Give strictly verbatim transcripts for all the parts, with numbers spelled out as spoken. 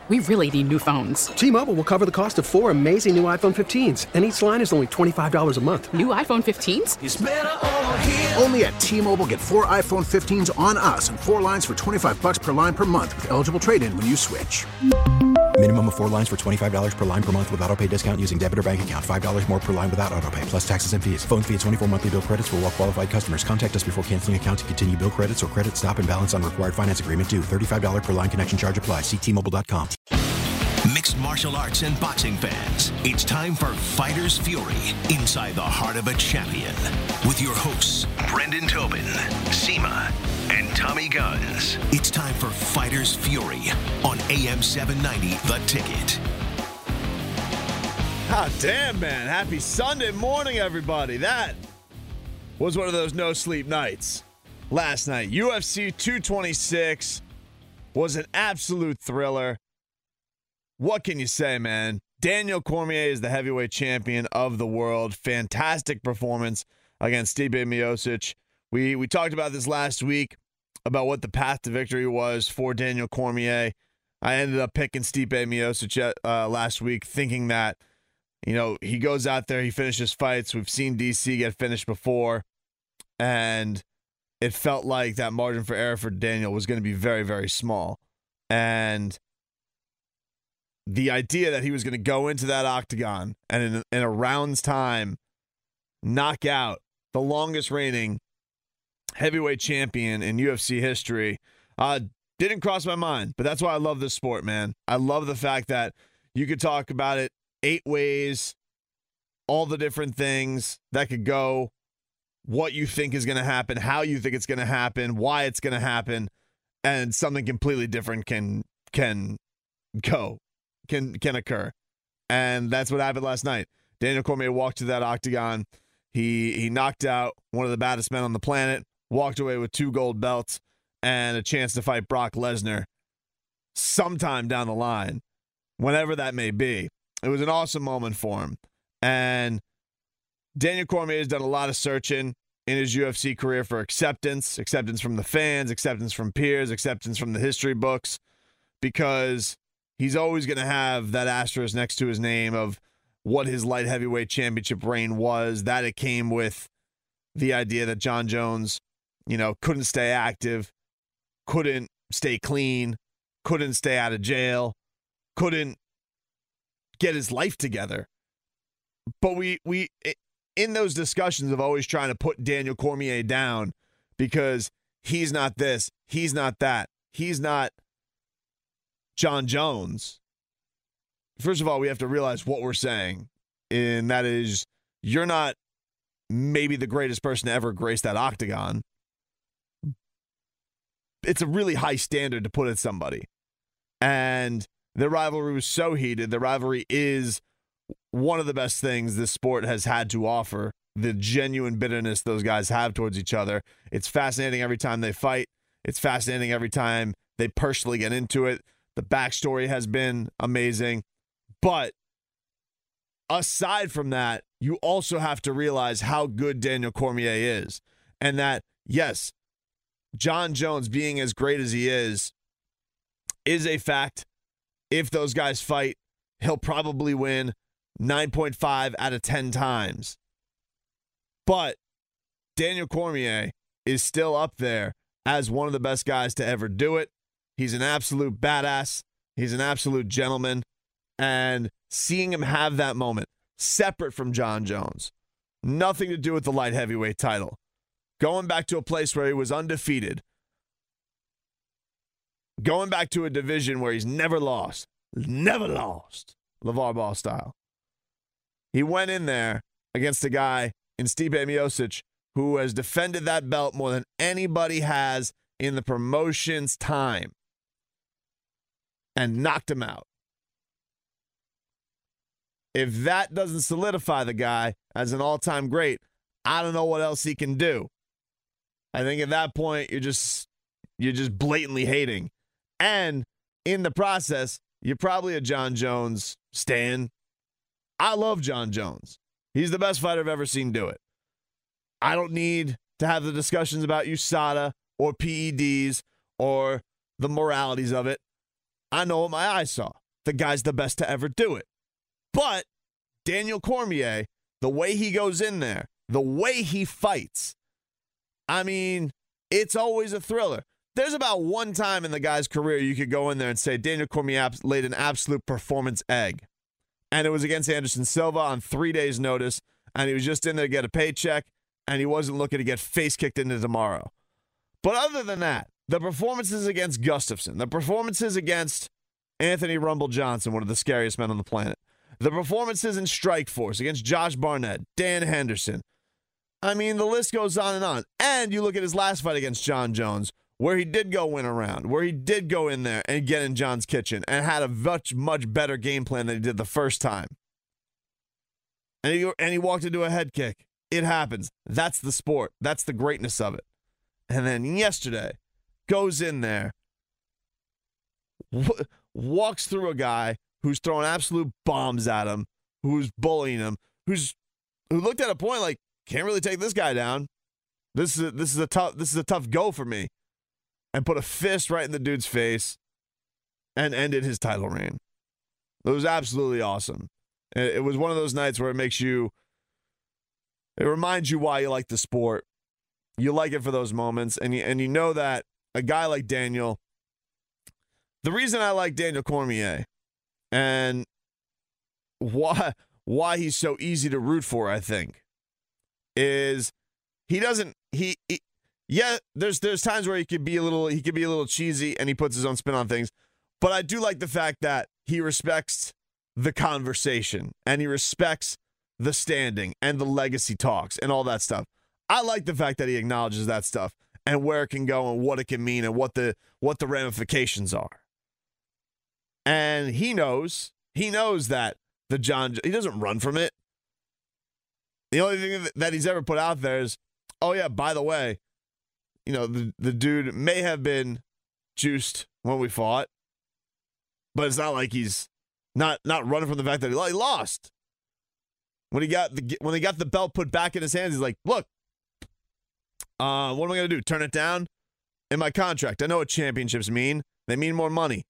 We really need new phones. T-Mobile will cover the cost of four amazing new iPhone fifteens, and each line is only twenty-five dollars a month. New iPhone fifteens? It's better over here. Only at T-Mobile, get four iPhone fifteens on us and four lines for twenty-five dollars per line per month with eligible trade-in when you switch. Minimum of four lines for twenty-five dollars per line per month with autopay discount using debit or bank account. five dollars more per line without autopay, plus taxes and fees. Phone fee at twenty-four monthly bill credits for well qualified customers. Contact us before canceling account to continue bill credits or credit stop and balance on required finance agreement due. thirty-five dollars per line connection charge applies. See T Mobile dot com. Mixed martial arts and boxing fans, it's time for Fighter's Fury, inside the heart of a champion. With your hosts, Brendan Tobin, Seema, and Tommy Guns. It's time for Fighter's Fury on A M seven ninety, The Ticket. Ah, damn, man. Happy Sunday morning, everybody. That was one of those no-sleep nights last night. U F C two twenty-six was an absolute thriller. What can you say, man? Daniel Cormier is the heavyweight champion of the world. Fantastic performance against Stipe Miocic. We we talked about this last week, about what the path to victory was for Daniel Cormier. I ended up picking Stipe Miocic uh, last week, thinking that, you know, he goes out there, he finishes fights. We've seen D C get finished before, and it felt like that margin for error for Daniel was going to be very, very small. And the idea that he was going to go into that octagon and in, in a round's time knock out the longest reigning heavyweight champion in U F C history uh, didn't cross my mind. But that's why I love this sport, man. I love the fact that you could talk about it eight ways, all the different things that could go, what you think is going to happen, how you think it's going to happen, why it's going to happen, and something completely different can can go. can can occur. And that's what happened last night. Daniel Cormier walked to that octagon. He he knocked out one of the baddest men on the planet, walked away with two gold belts and a chance to fight Brock Lesnar sometime down the line, whenever that may be. It was an awesome moment for him. And Daniel Cormier has done a lot of searching in his U F C career for acceptance, acceptance from the fans, acceptance from peers, acceptance from the history books, because he's always going to have that asterisk next to his name of what his light heavyweight championship reign was, that it came with the idea that Jon Jones, you know, couldn't stay active, couldn't stay clean, couldn't stay out of jail, couldn't get his life together. But we, we in those discussions of always trying to put Daniel Cormier down because he's not this, he's not that, he's not Jon Jones. First of all, we have to realize what we're saying, and that is you're not maybe the greatest person to ever grace that octagon. It's a really high standard to put at somebody. And the rivalry was so heated. The rivalry is one of the best things this sport has had to offer, the genuine bitterness those guys have towards each other. It's fascinating every time they fight. It's fascinating every time they personally get into it. The backstory has been amazing. But aside from that, you also have to realize how good Daniel Cormier is. And that, yes, Jon Jones being as great as he is, is a fact. If those guys fight, he'll probably win nine point five out of ten times. But Daniel Cormier is still up there as one of the best guys to ever do it. He's an absolute badass. He's an absolute gentleman. And seeing him have that moment, separate from Jon Jones, nothing to do with the light heavyweight title, going back to a place where he was undefeated, going back to a division where he's never lost, never lost, LeVar Ball style. He went in there against a guy in Stipe Miocic who has defended that belt more than anybody has in the promotion's time, and knocked him out. If that doesn't solidify the guy as an all-time great, I don't know what else he can do. I think at that point, you're just you're just blatantly hating. And in the process, you're probably a Jon Jones stan. I love Jon Jones. He's the best fighter I've ever seen do it. I don't need to have the discussions about U S A D A or P E Ds or the moralities of it. I know what my eyes saw. The guy's the best to ever do it. But Daniel Cormier, the way he goes in there, the way he fights, I mean, it's always a thriller. There's about one time in the guy's career you could go in there and say Daniel Cormier laid an absolute performance egg. And it was against Anderson Silva on three days' notice, and he was just in there to get a paycheck, and he wasn't looking to get face kicked into tomorrow. But other than that, the performances against Gustafsson, the performances against Anthony Rumble Johnson, one of the scariest men on the planet, the performances in Strikeforce against Josh Barnett, Dan Henderson. I mean, the list goes on and on. And you look at his last fight against John Jones, where he did go win a round, where he did go in there and get in John's kitchen and had a much, much better game plan than he did the first time. And he, and he walked into a head kick. It happens. That's the sport. That's the greatness of it. And then yesterday, goes in there, w- walks through a guy who's throwing absolute bombs at him, who's bullying him, who's who looked at a point like, can't really take this guy down. This is a, this is a tough this is a tough go for me. And put a fist right in the dude's face and ended his title reign. It was absolutely awesome. It, it was one of those nights where it makes you, it reminds you why you like the sport. You like it for those moments, and you, and you know that a guy like Daniel, the reason I like Daniel Cormier and why why he's so easy to root for, I think, is he doesn't he, he yeah, there's there's times where he could be a little he could be a little cheesy and he puts his own spin on things, but I do like the fact that he respects the conversation and he respects the standing and the legacy talks and all that stuff. I like the fact that he acknowledges that stuff and where it can go and what it can mean and what the what the ramifications are. And he knows, he knows that the John, he doesn't run from it. The only thing that he's ever put out there is, oh yeah, by the way, you know, the, the dude may have been juiced when we fought, but it's not like he's not not running from the fact that he lost. When he got the when he got the belt put back in his hands, he's like, look, Uh, what am I going to do? Turn it down? In my contract, I know what championships mean. They mean more money.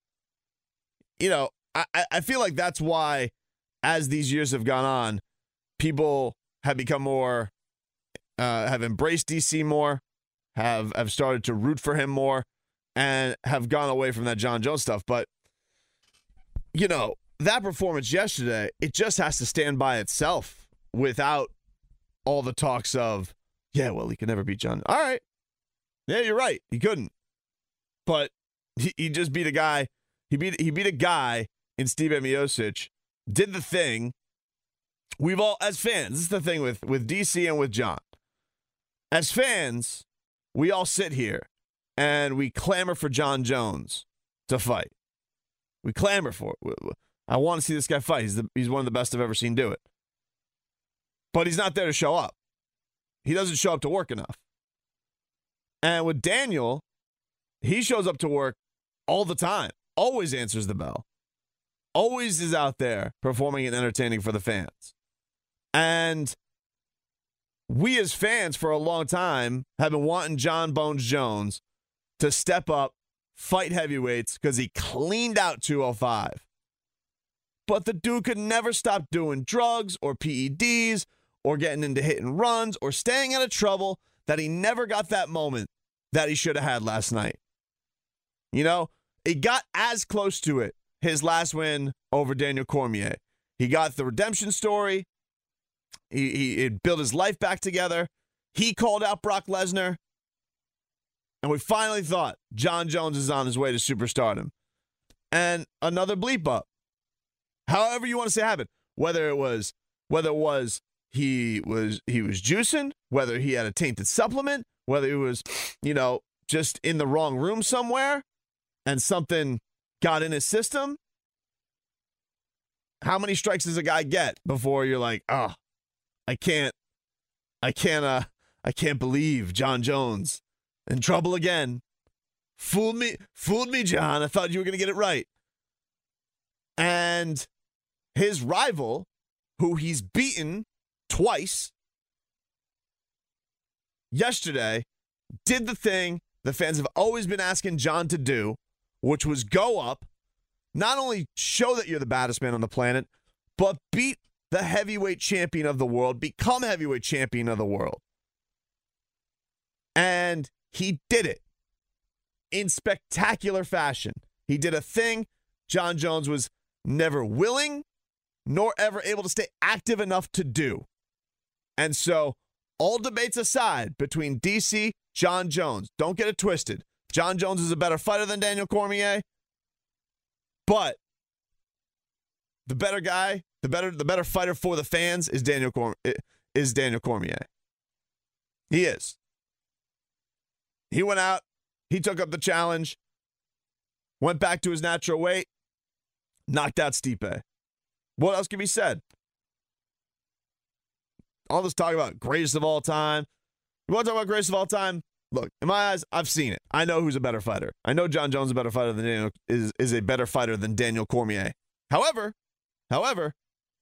You know, I, I feel like that's why, as these years have gone on, people have become more, uh, have embraced D C more, have, have started to root for him more, and have gone away from that John Jones stuff. But, you know, that performance yesterday, it just has to stand by itself without all the talks of, yeah, well, he could never beat John. All right. Yeah, you're right. He couldn't. But he, he just beat a guy. He beat he beat a guy in Steve Miocic, did the thing. We've all, as fans, this is the thing with, with D C and with John. As fans, we all sit here and we clamor for John Jones to fight. We clamor for it. I want to see this guy fight. He's, the, he's one of the best I've ever seen do it. But he's not there to show up. He doesn't show up to work enough. And with Daniel, he shows up to work all the time, always answers the bell, always is out there performing and entertaining for the fans. And we as fans for a long time have been wanting John Bones Jones to step up, fight heavyweights, because he cleaned out two oh five. But the dude could never stop doing drugs or P E Ds or getting into hit and runs or staying out of trouble that he never got that moment that he should have had last night. You know, he got as close to it his last win over Daniel Cormier. He got the redemption story. He, he, he built his life back together. He called out Brock Lesnar. And we finally thought John Jones is on his way to superstardom. And another bleep up. However you want to say it happened. Whether it was, whether it was he was he was juicing, whether he had a tainted supplement, whether he was, you know, just in the wrong room somewhere and something got in his system. How many strikes does a guy get before you're like, oh, I can't, I can't, uh, I can't believe John Jones in trouble again. Fooled me, fooled me, John. I thought you were going to get it right. And his rival, who he's beaten twice, yesterday did the thing the fans have always been asking John to do, which was go up not only show that you're the baddest man on the planet, but beat the heavyweight champion of the world, become heavyweight champion of the world. And he did it in spectacular fashion. He did a thing Jon Jones was never willing nor ever able to stay active enough to do. And so, all debates aside between D C, Jon Jones, don't get it twisted. Jon Jones is a better fighter than Daniel Cormier, but the better guy, the better the better fighter for the fans is Daniel Corm- is Daniel Cormier. He is. He went out, he took up the challenge, went back to his natural weight, knocked out Stipe. What else can be said? All this talk about greatest of all time. You want to talk about greatest of all time? Look, in my eyes, I've seen it. I know who's a better fighter. I know Jon Jones is a better fighter than Daniel is, is a better fighter than Daniel Cormier. However, however,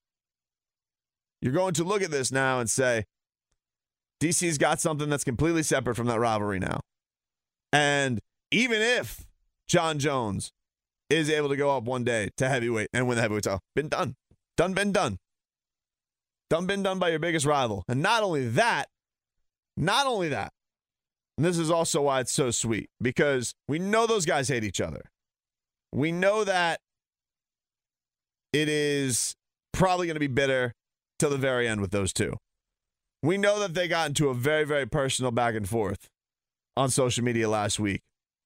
you're going to look at this now and say, D C's got something that's completely separate from that rivalry now. And even if Jon Jones is able to go up one day to heavyweight and win the heavyweight title, been done. Done, been done. Done, been done by your biggest rival. And not only that, not only that, and this is also why it's so sweet, because we know those guys hate each other. We know that it is probably going to be bitter till the very end with those two. We know that they got into a very, very personal back and forth on social media last week.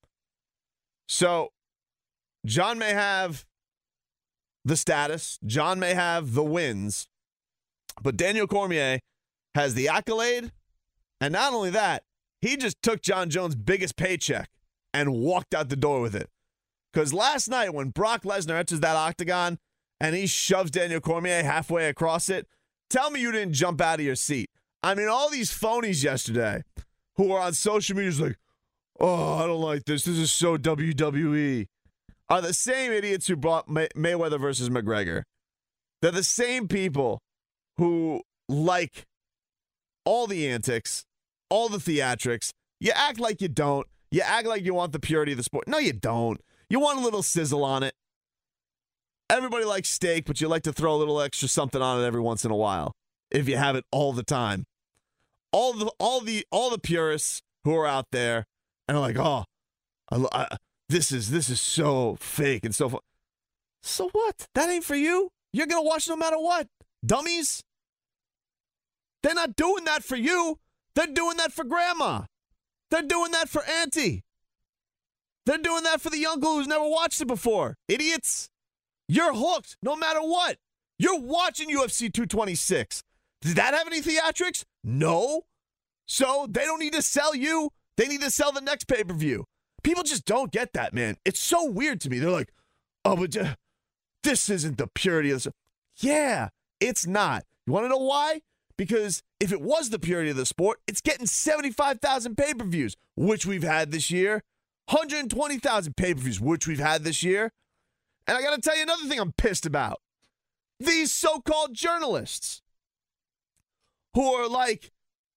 So, Jon may have the status, Jon may have the wins, but Daniel Cormier has the accolade, and not only that, he just took Jon Jones' biggest paycheck and walked out the door with it. Because last night when Brock Lesnar enters that octagon and he shoves Daniel Cormier halfway across it, tell me you didn't jump out of your seat. I mean, all these phonies yesterday who are on social media is like, oh, I don't like this. This is so W W E. Are the same idiots who brought May- Mayweather versus McGregor. They're the same people who like all the antics, all the theatrics. You act like you don't. You act like you want the purity of the sport. No, you don't. You want a little sizzle on it. Everybody likes steak, but you like to throw a little extra something on it every once in a while, if you have it all the time. All the all the all the purists who are out there and are like, oh, I, I, this is this is so fake and so fun. So what? That ain't for you. You're gonna watch no matter what, dummies. They're not doing that for you. They're doing that for grandma. They're doing that for auntie. They're doing that for the uncle who's never watched it before. Idiots. You're hooked no matter what. You're watching U F C two twenty-six. Did that have any theatrics? No. So they don't need to sell you. They need to sell the next pay-per-view. People just don't get that, man. It's so weird to me. They're like, oh, but uh, this isn't the purity of the... Yeah, it's not. You want to know why? Because if it was the purity of the sport, it's getting seventy-five thousand pay-per-views, which we've had this year. one hundred twenty thousand pay-per-views, which we've had this year. And I got to tell you another thing I'm pissed about. These so-called journalists who are like,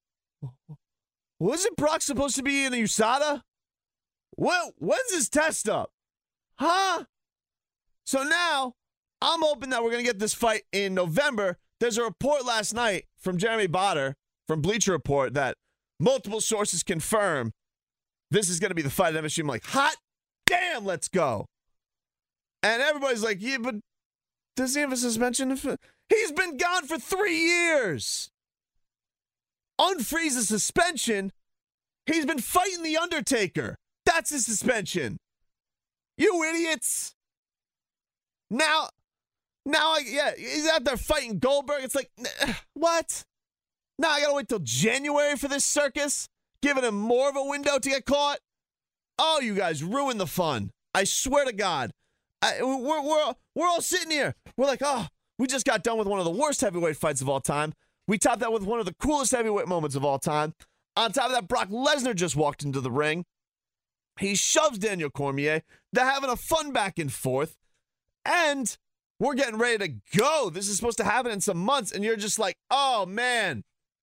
wasn't Brock supposed to be in the U S A D A? Well, when's his test up? Huh? So now, I'm hoping that we're going to get this fight in November. There's a report last night from Jeremy Botter from Bleacher Report that multiple sources confirm this is going to be the fight at M S G. I'm like, hot damn, let's go. And everybody's like, yeah, but does he have a suspension? He's been gone for three years. Unfreeze a suspension. He's been fighting The Undertaker. That's his suspension. You idiots. Now, now, I, yeah, he's out there fighting Goldberg. It's like, what? Now I got to wait till January for this circus, giving him more of a window to get caught? Oh, you guys ruined the fun. I swear to God. I, we're, we're, we're all sitting here. We're like, oh, we just got done with one of the worst heavyweight fights of all time. We topped that with one of the coolest heavyweight moments of all time. On top of that, Brock Lesnar just walked into the ring. He shoves Daniel Cormier. They're having a fun back and forth. And we're getting ready to go. This is supposed to happen in some months. And you're just like, oh, man.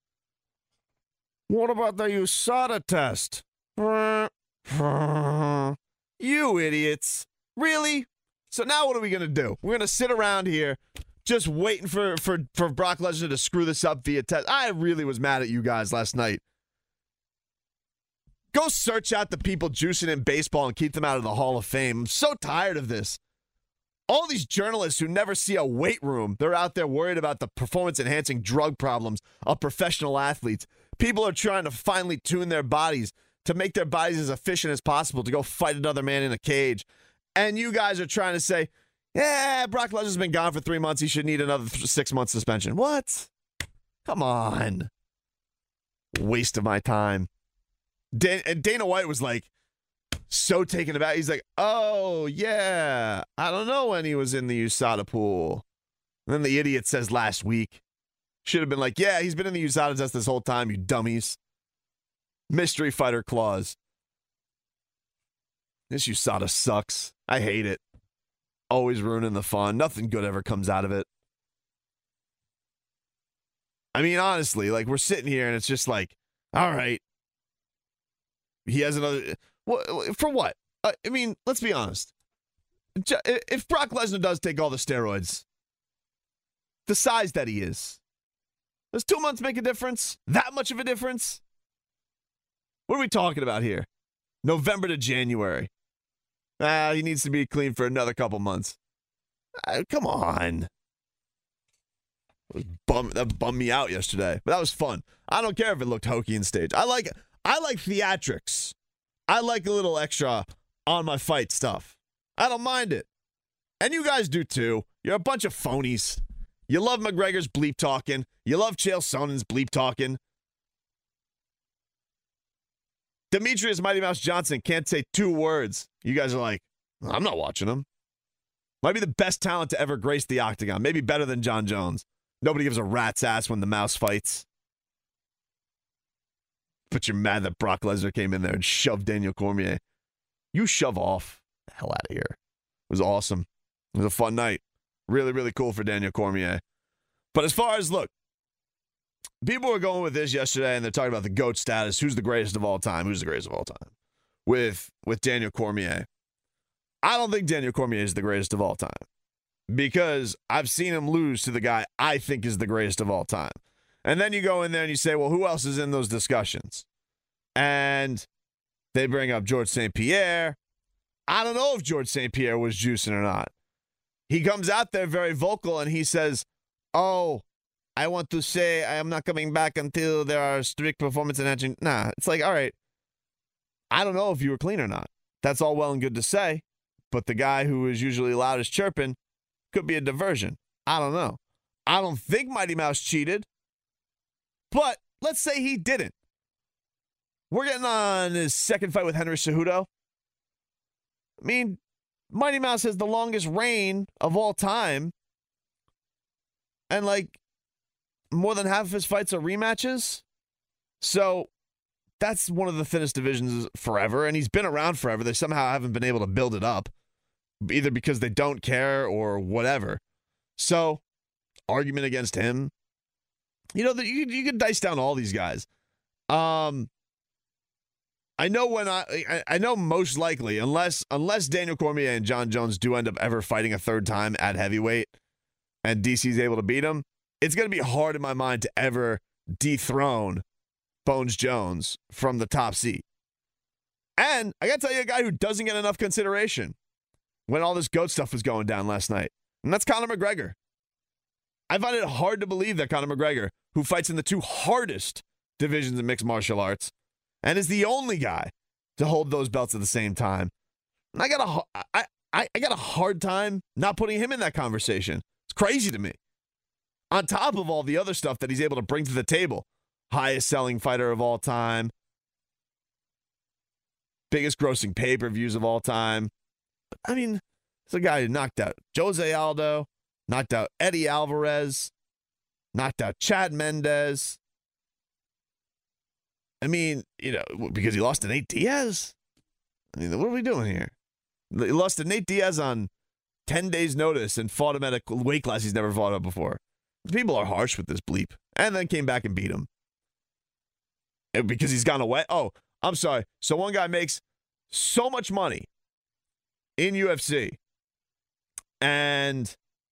What about the U S A D A test? You idiots. Really? So now what are we going to do? We're going to sit around here just waiting for, for, for Brock Lesnar to screw this up via test. I really was mad at you guys last night. Go search out the people juicing in baseball and keep them out of the Hall of Fame. I'm so tired of this. All these journalists who never see a weight room, they're out there worried about the performance-enhancing drug problems of professional athletes. People are trying to finely tune their bodies to make their bodies as efficient as possible to go fight another man in a cage. And you guys are trying to say, yeah, Brock Lesnar's been gone for three months. He should need another th- six-month suspension. What? Come on. Waste of my time. Dan- and Dana White was like, so taken aback. He's like, oh, yeah, I don't know when he was in the U S A D A pool. And then the idiot says last week. Should have been like, yeah, he's been in the U S A D A test this whole time, you dummies. Mystery fighter clause. This U S A D A sucks. I hate it. Always ruining the fun. Nothing good ever comes out of it. I mean, honestly, like, we're sitting here and it's just like, all right. He has another... What, for what? Uh, I mean, let's be honest. If Brock Lesnar does take all the steroids, the size that he is, does two months make a difference? That much of a difference? What are we talking about here? November to January. Ah, he needs to be clean for another couple months. Uh, come on. That, bum, that bummed me out yesterday, but that was fun. I don't care if it looked hokey in stage. I like I like theatrics. I like a little extra on my fight stuff. I don't mind it. And you guys do too. You're a bunch of phonies. You love McGregor's bleep talking. You love Chael Sonnen's bleep talking. Demetrius Mighty Mouse Johnson can't say two words. You guys are like, I'm not watching him. Might be the best talent to ever grace the octagon. Maybe better than John Jones. Nobody gives a rat's ass when the mouse fights. But you're mad that Brock Lesnar came in there and shoved Daniel Cormier. You shove off. The hell out of here. It was awesome. It was a fun night. Really, really cool for Daniel Cormier. But as far as, look, people were going with this yesterday, and they're talking about the GOAT status. Who's the greatest of all time? Who's the greatest of all time? With, with Daniel Cormier. I don't think Daniel Cormier is the greatest of all time. Because I've seen him lose to the guy I think is the greatest of all time. And then you go in there and you say, well, who else is in those discussions? And they bring up George Saint Pierre. I don't know if George Saint Pierre was juicing or not. He comes out there very vocal and he says, oh, I want to say I am not coming back until there are strict performance enhancing. Nah, it's like, all right, I don't know if you were clean or not. That's all well and good to say. But the guy who is usually loud as chirping could be a diversion. I don't know. I don't think Mighty Mouse cheated. But let's say he didn't. We're getting on his second fight with Henry Cejudo. I mean, Mighty Mouse has the longest reign of all time. And, like, more than half of his fights are rematches. So that's one of the thinnest divisions forever. And he's been around forever. They somehow haven't been able to build it up. Either because they don't care or whatever. So, argument against him. You know, that you, you could dice down all these guys. Um, I know when I, I I know most likely, unless unless Daniel Cormier and John Jones do end up ever fighting a third time at heavyweight, and D C's able to beat him, it's going to be hard in my mind to ever dethrone Bones Jones from the top seat. And I got to tell you a guy who doesn't get enough consideration when all this GOAT stuff was going down last night, and that's Conor McGregor. I find it hard to believe that Conor McGregor, who fights in the two hardest divisions in mixed martial arts, and is the only guy to hold those belts at the same time, and I got a, I, I, I got a hard time not putting him in that conversation. It's crazy to me. On top of all the other stuff that he's able to bring to the table, highest selling fighter of all time, biggest grossing pay-per-views of all time. I mean, it's a guy who knocked out Jose Aldo, knocked out Eddie Alvarez, knocked out Chad Mendez. I mean, you know, because he lost to Nate Diaz? I mean, what are we doing here? He lost to Nate Diaz on ten days' notice and fought him at a weight class he's never fought at before. People are harsh with this bleep. And then came back and beat him. And because he's gone away. Oh, I'm sorry. So one guy makes so much money in U F C and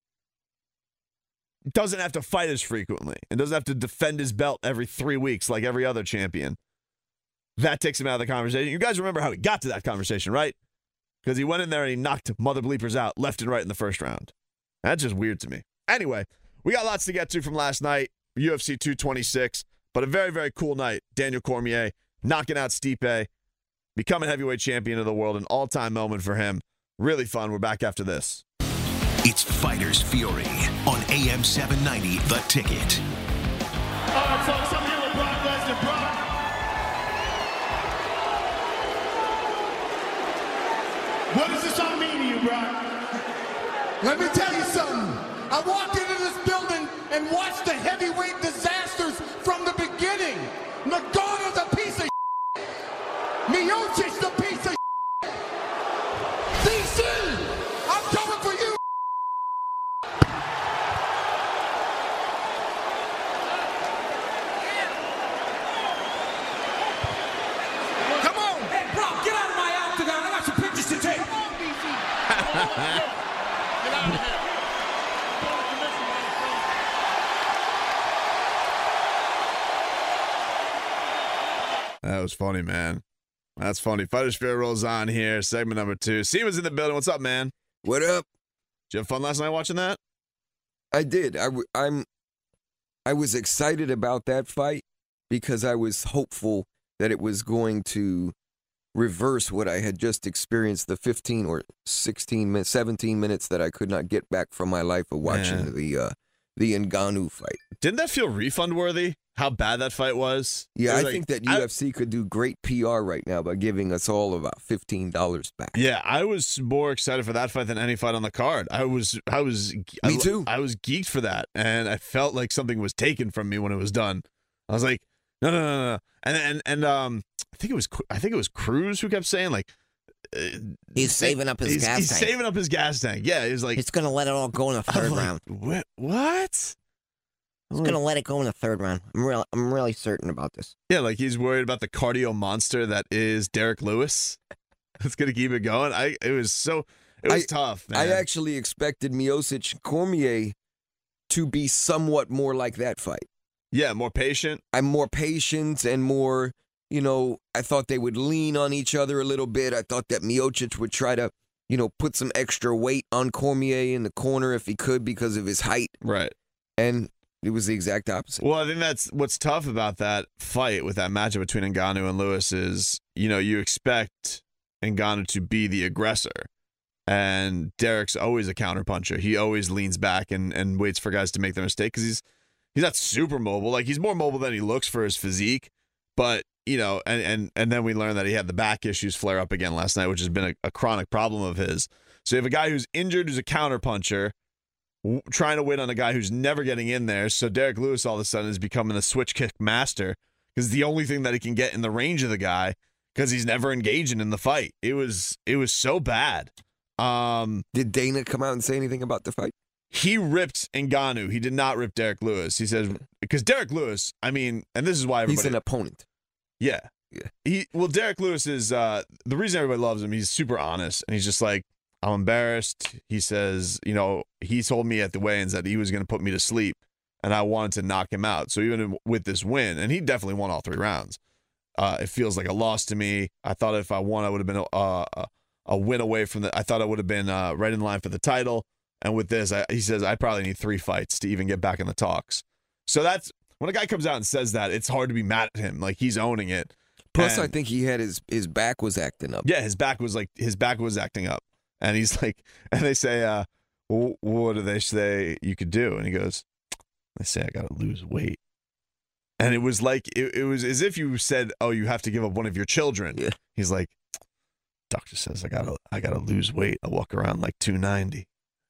doesn't have to fight as frequently and doesn't have to defend his belt every three weeks like every other champion. That takes him out of the conversation. You guys remember how he got to that conversation, right? Because he went in there and he knocked mother bleepers out left and right in the first round. That's just weird to me. Anyway, we got lots to get to from last night, U F C two twenty-six, but a very, very cool night. Daniel Cormier knocking out Stipe, becoming heavyweight champion of the world, an all-time moment for him. Really fun. We're back after this. It's Fighters Fury on A M seven ninety, The Ticket. All right, folks, I'm here with Brock Lesnar. Brock. What does this all mean to you, Brock? Let me tell you something. I walked into this building and watched the heavyweight disasters from the beginning. Nagano's a piece of shit. Miocic's a piece of shit. D C, I'm coming for you. Come on. Hey, bro, get out of my octagon. I got some pictures to take. Come on, D C. Get out of here. That was funny, man. That's funny. Fighters Fury rolls on here. Segment number two. Seaman's in the building. What's up, man? What up? Did you have fun last night watching that? I did. I, w- I'm. I was excited about that fight because I was hopeful that it was going to reverse what I had just experienced, the fifteen or sixteen minutes, seventeen minutes that I could not get back from my life of watching Man. the uh, the Ngannou fight. Didn't that feel refund worthy? How bad that fight was? Yeah, was I like, think that I, U F C could do great P R right now by giving us all about fifteen dollars back. Yeah, I was more excited for that fight than any fight on the card. I was, I was, Me I, too. I was geeked for that, and I felt like something was taken from me when it was done. I was like, no, no, no, no, and and and um, I think it was, I think it was Cruz who kept saying like, uh, he's saving up his he's, gas he's tank. saving up his gas tank. Yeah, he was like, He's going to let it all go in the I'm third like, round. What? What? He's going to let it go in the third round. I'm really, I'm really certain about this. Yeah, like he's worried about the cardio monster that is Derek Lewis. It's going to keep it going. I. It was so. It was I, tough, man. I actually expected Miocic Cormier to be somewhat more like that fight. Yeah, more patient. I'm more patient and more, you know, I thought they would lean on each other a little bit. I thought that Miocic would try to, you know, put some extra weight on Cormier in the corner if he could because of his height. Right. And it was the exact opposite. Well, I think that's what's tough about that fight with that matchup between Ngannou and Lewis is, you know, you expect Ngannou to be the aggressor. And Derek's always a counterpuncher. He always leans back and, and waits for guys to make their mistake because he's he's not super mobile. Like, he's more mobile than he looks for his physique. But, you know, and and, and then we learned that he had the back issues flare up again last night, which has been a, a chronic problem of his. So you have a guy who's injured, who's a counterpuncher, w- trying to win on a guy who's never getting in there. So Derek Lewis all of a sudden is becoming the switch kick master because the only thing that he can get in the range of the guy because he's never engaging in the fight. It was it was so bad. Um, Did Dana come out and say anything about the fight? He ripped Ngannou. He did not rip Derek Lewis. He says because Derek Lewis, I mean, and this is why everybody. He's an opponent. Yeah. Yeah. He well, Derek Lewis is uh, the reason everybody loves him. He's super honest, and he's just like, I'm embarrassed. He says, you know, he told me at the weigh-ins that he was going to put me to sleep, and I wanted to knock him out. So even with this win, and he definitely won all three rounds. Uh, it feels like a loss to me. I thought if I won, I would have been a, a, a win away from the. I thought I would have been uh, right in line for the title. And with this, I, he says I probably need three fights to even get back in the talks. So that's when a guy comes out and says that, it's hard to be mad at him. Like, he's owning it. Plus, And- I think he had his his back was acting up. Yeah, his back was like his back was acting up, and he's like, and they say, uh, well, "What do they say you could do?" And he goes, "They say I got to lose weight." And it was like it, it was as if you said, "Oh, you have to give up one of your children." Yeah. He's like, "Doctor says I gotta I gotta lose weight. I walk around like two ninety."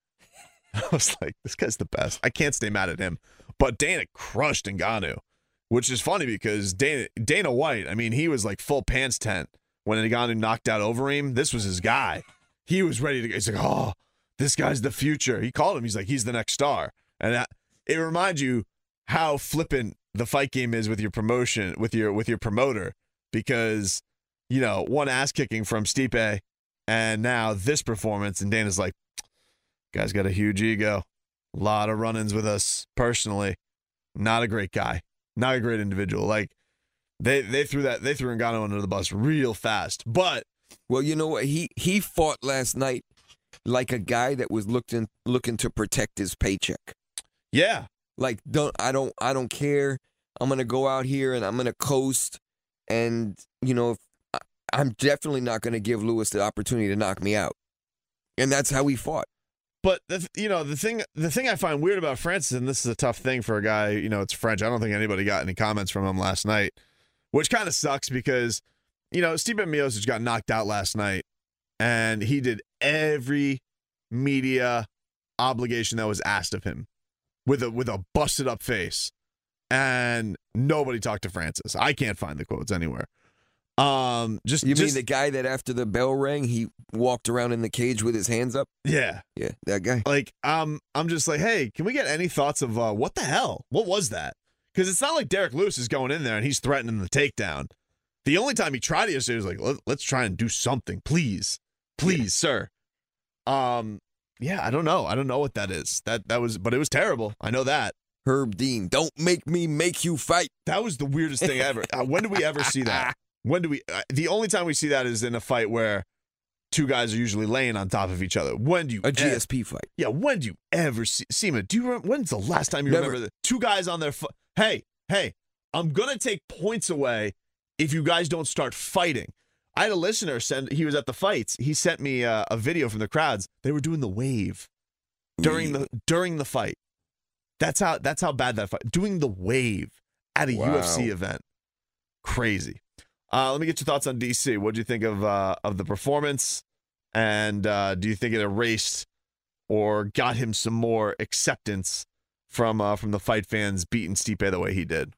I was like, "This guy's the best." I can't stay mad at him, but Dana crushed Ngannou. Which is funny because Dana Dana White, I mean, he was like full pants tent when Ngannou knocked out Overeem. This was his guy. He was ready to go. He's like, oh, this guy's the future. He called him. He's like, he's the next star. And that, it reminds you how flippant the fight game is with your promotion, with your with your promoter, because, you know, one ass kicking from Stipe and now this performance. And Dana's like, Guy's got a huge ego. A lot of run-ins with us personally. Not a great guy. Not a great individual. Like they they threw that they threw Ngannou under the bus real fast. But well, you know what? He he fought last night like a guy that was looking looking to protect his paycheck. Yeah. Like don't I don't I don't care. I'm gonna go out here and I'm gonna coast, and you know I, I'm definitely not gonna give Lewis the opportunity to knock me out. And that's how he fought. But the, you know the thing the thing I find weird about Francis, and this is a tough thing for a guy, you know, it's French. I don't think anybody got any comments from him last night, which kind of sucks because, you know, Stipe Miocic got knocked out last night, and he did every media obligation that was asked of him with a with a busted up face, and nobody talked to Francis. I can't find the quotes anywhere. Um, just you just, mean the guy that after the bell rang, he walked around in the cage with his hands up? Yeah, yeah, that guy. Like, um, I'm just like, hey, can we get any thoughts of uh, what the hell? What was that? Because it's not like Derek Lewis is going in there and he's threatening the takedown. The only time he tried it yesterday was like, Let, let's try and do something, please, please, yeah. sir. Um, yeah, I don't know, I don't know what that is. That that was, but it was terrible. I know that. Herb Dean, don't make me make you fight. That was the weirdest thing ever. Uh, when do we ever see that? When do we? Uh, the only time we see that is in a fight where two guys are usually laying on top of each other. When do you? A G S P e- fight. Yeah. When do you ever see? Seema, do you? Remember, when's the last time you Never. remember that two guys on their? Fu- hey, hey, I'm gonna take points away if you guys don't start fighting. I had a listener send. He was at the fights. He sent me uh, a video from the crowds. They were doing the wave during the during the fight. That's how. That's how bad that fight. Doing the wave at a wow. U F C event. Crazy. Uh, let me get your thoughts on D C. What do you think of uh, of the performance? And uh, do you think it erased or got him some more acceptance from uh, from the fight fans beating Stipe the way he did?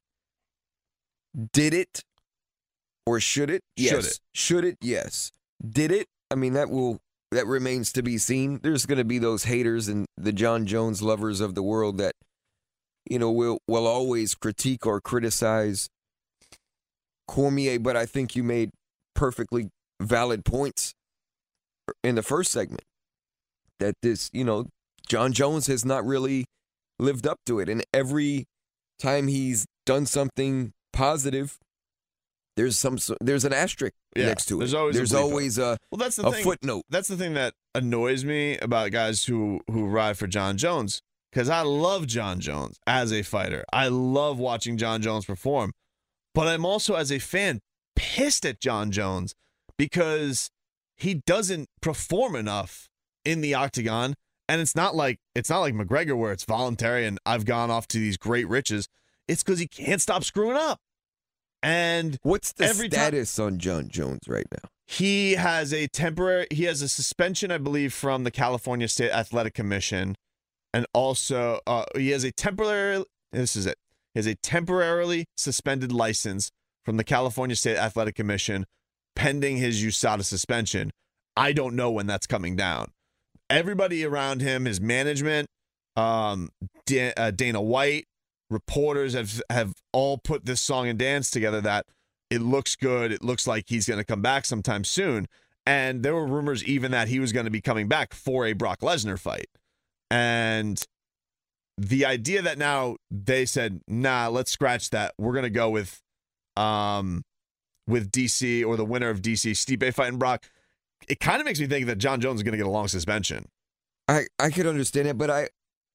Did it or should it? Yes. Should it? Should it? Yes. Did it? I mean, that will that remains to be seen. There's going to be those haters and the John Jones lovers of the world that, you know, will will always critique or criticize Cormier, but I think you made perfectly valid points in the first segment that this, you know, John Jones has not really lived up to it. And every time he's done something positive, there's some there's an asterisk yeah, next to it. There's always there's a always a, well, that's the a thing. footnote. That's the thing that annoys me about guys who who ride for John Jones, because I love John Jones as a fighter. I love watching John Jones perform. But I'm also, as a fan, pissed at John Jones because he doesn't perform enough in the octagon. And it's not like it's not like McGregor where it's voluntary and I've gone off to these great riches. It's because he can't stop screwing up. And what's the every status time, on John Jones right now? He has a temporary, he has a suspension, I believe, from the California State Athletic Commission. And also, uh, he has a temporary, this is it. He has a temporarily suspended license from the California State Athletic Commission pending his U S A D A suspension. I don't know when that's coming down. Everybody around him, his management, um, D- uh, Dana White, reporters have, have all put this song and dance together that it looks good. It looks like he's going to come back sometime soon. And there were rumors even that he was going to be coming back for a Brock Lesnar fight. And the idea that now they said, nah, let's scratch that. We're going to go with um, with D C or the winner of D C, Stipe fighting Brock. It kind of makes me think that John Jones is going to get a long suspension. I, I could understand it, but I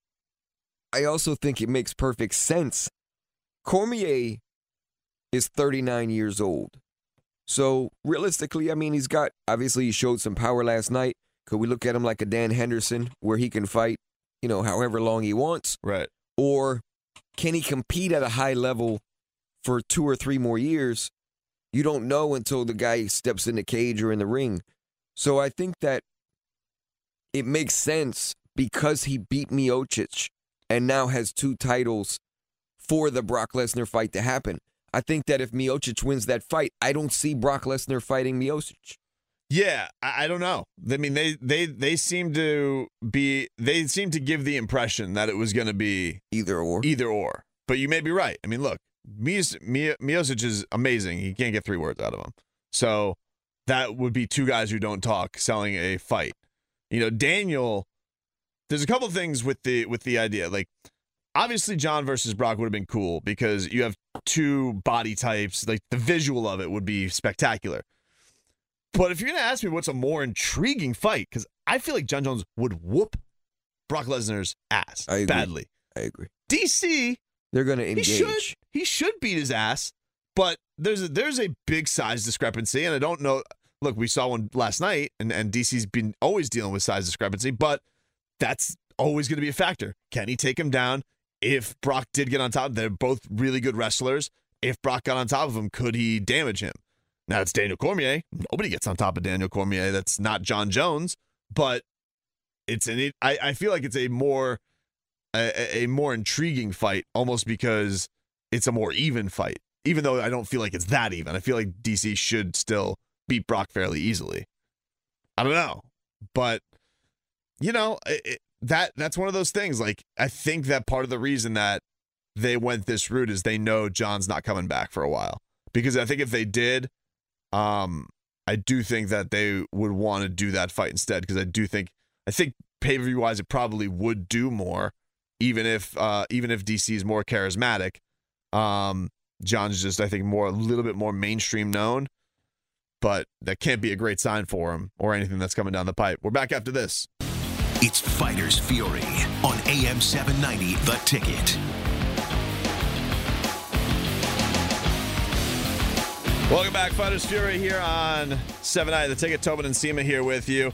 I also think it makes perfect sense. Cormier is thirty-nine years old. So realistically, I mean, he's got, obviously he showed some power last night. Could we look at him like a Dan Henderson where he can fight, you know, however long he wants? Right. Or can he compete at a high level for two or three more years? You don't know until the guy steps in the cage or in the ring. So I think that it makes sense because he beat Miocic and now has two titles for the Brock Lesnar fight to happen. I think that if Miocic wins that fight, I don't see Brock Lesnar fighting Miocic. Yeah, I, I don't know. I mean, they they they seem to be they seem to give the impression that it was going to be either or. Either or. But you may be right. I mean, look, Miocic is amazing. He can't get three words out of him. So that would be two guys who don't talk selling a fight. You know, Daniel there's a couple of things with the with the idea. Like, obviously, John versus Brock would have been cool because you have two body types. Like, the visual of it would be spectacular. But if you're going to ask me what's a more intriguing fight, because I feel like John Jones would whoop Brock Lesnar's ass I agree. badly. I agree. D C, they're going to engage. He should, he should beat his ass, but there's a, there's a big size discrepancy, and I don't know. Look, we saw one last night, and, and D C's been always dealing with size discrepancy, but that's always going to be a factor. Can he take him down? If Brock did get on top, they're both really good wrestlers. If Brock got on top of him, could he damage him? Now, it's Daniel Cormier. Nobody gets on top of Daniel Cormier. That's not John Jones, but it's an. I, I feel like it's a more a, a more intriguing fight, almost because it's a more even fight. Even though I don't feel like it's that even, I feel like D C should still beat Brock fairly easily. I don't know, but you know it, that that's one of those things. Like, I think that part of the reason that they went this route is they know John's not coming back for a while, because I think if they did. Um, I do think that they would want to do that fight instead, because I do think I think pay-per-view wise it probably would do more, even if uh, even if D C is more charismatic. Um, John's just I think more a little bit more mainstream known, but that can't be a great sign for him or anything that's coming down the pipe. We're back after this. It's Fighters Fury on A M seven ninety, The Ticket. Welcome back, Fighters Fury here on seven ninety, The Ticket. Tobin and Sema here with you.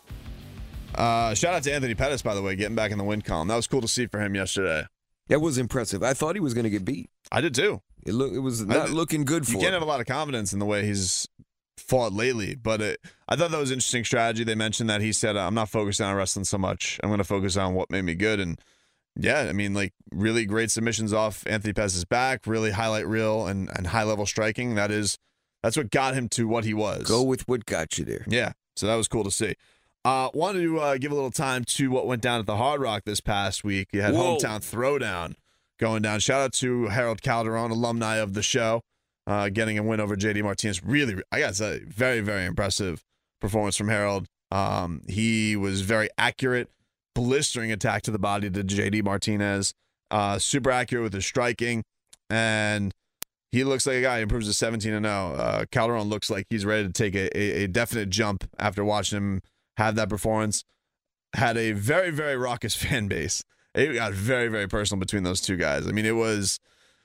Uh, shout out to Anthony Pettis, by the way, getting back in the win column. That was cool to see for him yesterday. That was impressive. I thought he was going to get beat. I did too. It look it was not I, looking good for him. You can't have a lot of confidence in the way he's fought lately, but it, I thought that was interesting strategy. They mentioned that he said, I'm not focused on wrestling so much. I'm going to focus on what made me good. And yeah, I mean, like, really great submissions off Anthony Pettis' back, really highlight reel and, and high-level striking. That is, that's what got him to what he was. Go with what got you there. Yeah, so that was cool to see. Uh, wanted to uh, give a little time to what went down at the Hard Rock this past week. You had Whoa. Hometown Throwdown going down. Shout out to Harold Calderon, alumni of the show, uh, getting a win over J D Martinez. Really, I got to say, very, very impressive performance from Harold. Um, he was very accurate, blistering attack to the body to J D Martinez. Uh, super accurate with his striking, and he looks like a guy who improves to seventeen and oh. Uh, Calderon looks like he's ready to take a, a, a definite jump after watching him have that performance. Had a very, very raucous fan base. It got very, very personal between those two guys. I mean, it was,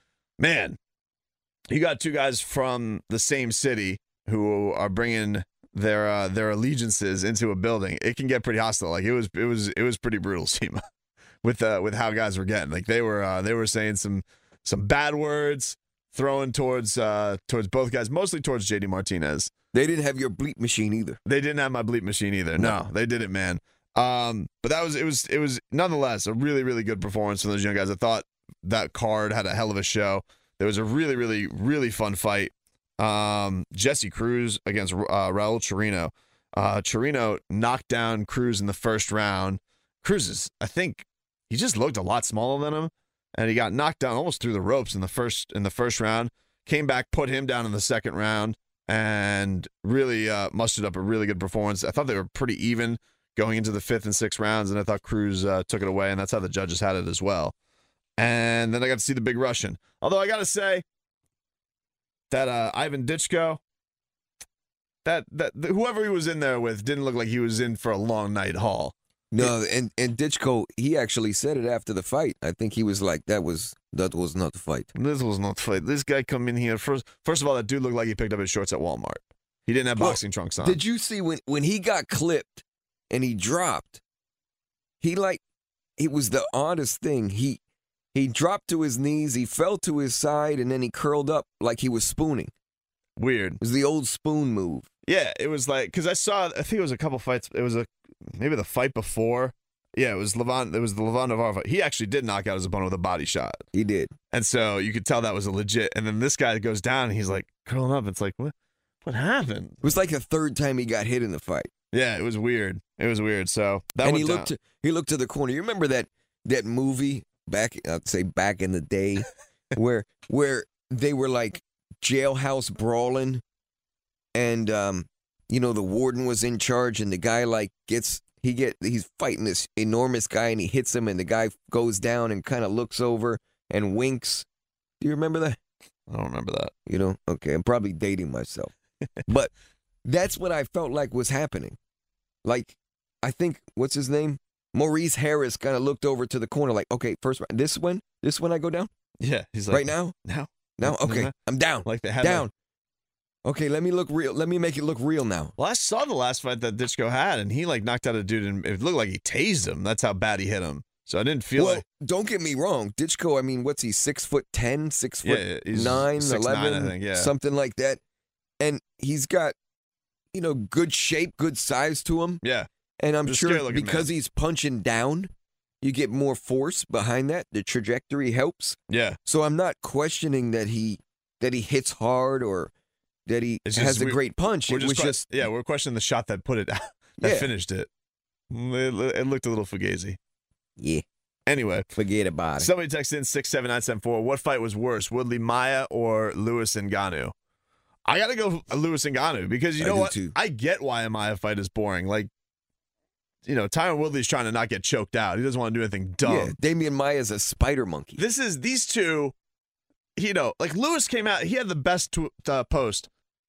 man, you got two guys from the same city who are bringing their uh, their allegiances into a building. It can get pretty hostile. Like, it was, it was, it was pretty brutal, Sema, with uh, with how guys were getting. Like, they were uh, they were saying some some bad words, throwing towards uh, towards both guys, mostly towards J D Martinez. They didn't have your bleep machine either. They didn't have my bleep machine either. No, they didn't, man. Um, but that was it was it was nonetheless a really, really good performance from those young guys. I thought that card had a hell of a show. There was a really, really, really fun fight. Um, Jesse Cruz against uh, Raul Chirino. Uh, Chirino knocked down Cruz in the first round. Cruz is, I think, he just looked a lot smaller than him, and he got knocked down almost through the ropes in the first in the first round. Came back, put him down in the second round, and really uh, mustered up a really good performance. I thought they were pretty even going into the fifth and sixth rounds, and I thought Cruz uh, took it away, and that's how the judges had it as well. And then I got to see the big Russian. Although I got to say that uh, Ivan Ditchko, that that whoever he was in there with didn't look like he was in for a long night haul. No, and and Ditchko, he actually said it after the fight. I think he was like, "That was that was not a fight. This was not a fight. This guy come in here first. First of all, that dude looked like he picked up his shorts at Walmart. He didn't have Well, boxing trunks on. Did you see when when he got clipped and he dropped? He like it was the oddest thing. He he dropped to his knees, he fell to his side, and then he curled up like he was spooning. Weird. It was the old spoon move. Yeah, it was like, because I saw, I think it was a couple fights. It was a maybe the fight before. Yeah, it was Levon. It was the Levon Navarro fight. He actually did knock out his opponent with a body shot. He did, and so you could tell that was a legit. And then this guy goes down, and he's like curling up. It's like, what? What happened? It was like the third time he got hit in the fight. Yeah, it was weird. It was weird. So that and went he down. looked to, he looked to the corner. You remember that that movie back? I'd say back in the day, where where they were like jailhouse brawling, and um, you know, the warden was in charge, and the guy like gets he get he's fighting this enormous guy and he hits him and the guy goes down and kind of looks over and winks. Do you remember that? I don't remember that. You know? Okay, I'm probably dating myself. But that's what I felt like was happening. Like, I think, what's his name? Maurice Harris kind of looked over to the corner like, okay, first round, this one? This one I go down? Yeah. He's like, right now? Now? Now? Okay, I'm down. Like they had down. Like, okay, let me look real. Let me make it look real now. well, I saw the last fight that Ditchko had, and he like knocked out a dude, and it looked like he tased him. That's how bad he hit him. So I didn't feel well, like. Don't get me wrong. Ditchko, I mean, what's he, six foot ten, six foot Yeah, he's nine, six, eleven, nine, I think, yeah. something like that. And he's got, you know, good shape, good size to him. Yeah. And I'm He's a sure scary-looking because man. he's punching down, you get more force behind that. The trajectory helps. Yeah. So I'm not questioning that he that he hits hard or that he It's has just- a we- great punch. We're It just, was que- just yeah, we're questioning the shot that put it that Yeah. finished it. It, it looked a little fugazi. yeah. Anyway, Forget about it. somebody texted in six seven nine seven four. What fight was worse, Woodley Maya or Lewis Ngannou? I gotta go Lewis Ngannou because you I know do what? too. I get why a Maya fight is boring. Like, you know, Tyron Woodley's trying to not get choked out. He doesn't want to do anything dumb. Yeah, Damian Maya's a spider monkey. This is these two. You know, like Lewis came out. He had the best tw- uh, post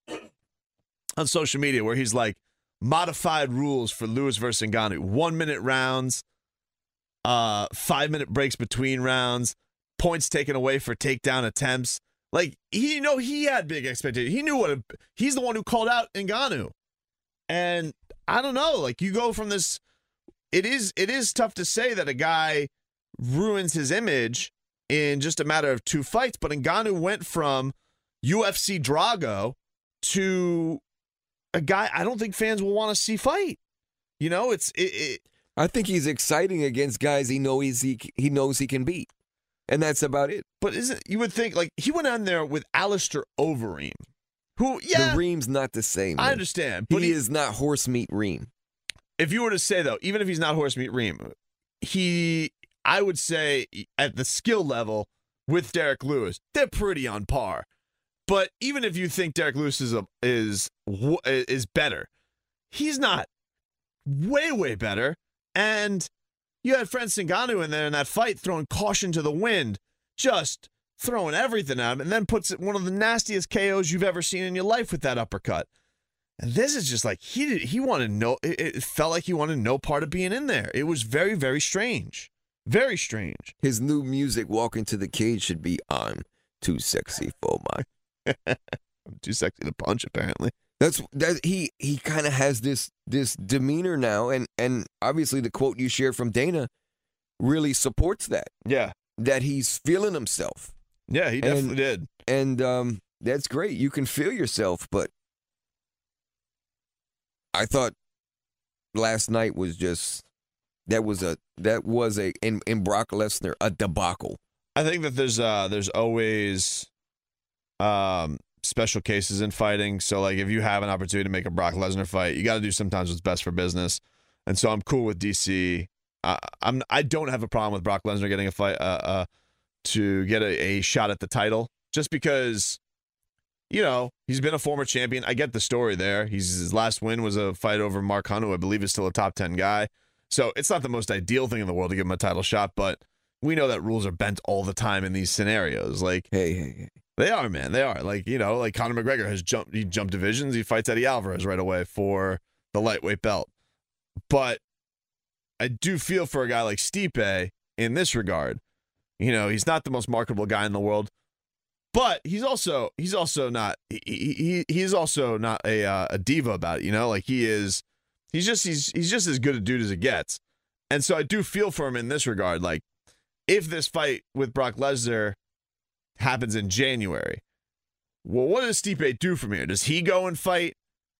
on social media where he's like modified rules for Lewis versus Ngannou: one minute rounds, uh, five minute breaks between rounds, points taken away for takedown attempts. Like he, you know, he had big expectations. He knew what a, he's the one who called out Ngannou, and I don't know. Like you go from this, it is it is tough to say that a guy ruins his image in just a matter of two fights, but Ngannou went from U F C Drago to a guy I don't think fans will want to see fight. You know, it's it, it I think he's exciting against guys he knows he he knows he can beat, and that's about it. But isn't you would think like he went on there with Alistair Overeem, who yeah, The Ream's not the same. I man. understand, He, but he, is not horse meat Ream. if you were to say though, even if he's not horse meat Reem, he I would say at the skill level with Derek Lewis, they're pretty on par. But even if you think Derek Lewis is a, is is better, he's not way way better. And you had Francis Ngannou in there in that fight throwing caution to the wind, just throwing everything at him, and then puts one of the nastiest K Os you've ever seen in your life with that uppercut. And this is just like he did. He wanted no. It, it felt like he wanted no part of being in there. It was very very strange, very strange. His new music, "Walk Into the Cage," should be "I'm Too Sexy for My." I'm too sexy to punch, apparently. That's that he he kind of has this this demeanor now, and and obviously the quote you shared from Dana really supports that. Yeah, that he's feeling himself. Yeah, he definitely and, did, and um, that's great. You can feel yourself, but I thought last night was just that was a that was a in in Brock Lesnar a debacle. I think that there's uh there's always um special cases in fighting. So like if you have an opportunity to make a Brock Lesnar fight, you got to do sometimes what's best for business. And so I'm cool with D C. I, I'm I don't have a problem with Brock Lesnar getting a fight uh, uh to get a, a shot at the title just because you know he's been a former champion. I get the story there. He's his last win was a fight over Mark Hunt, who I believe is still a top ten guy. So it's not the most ideal thing in the world to give him a title shot, but we know that rules are bent all the time in these scenarios. Like, hey, hey, hey. They are, man. They are. Like, you know, like Conor McGregor has jumped, he jumped divisions. He fights Eddie Alvarez right away for the lightweight belt. But I do feel for a guy like Stipe in this regard. You know, he's not the most marketable guy in the world, but he's also, he's also not, he, he he's also not a uh, a diva about it, you know? Like he is, he's just, he's, he's just as good a dude as it gets. And so I do feel for him in this regard. Like, if this fight with Brock Lesnar happens in January, well, what does Stipe do from here? Does he go and fight?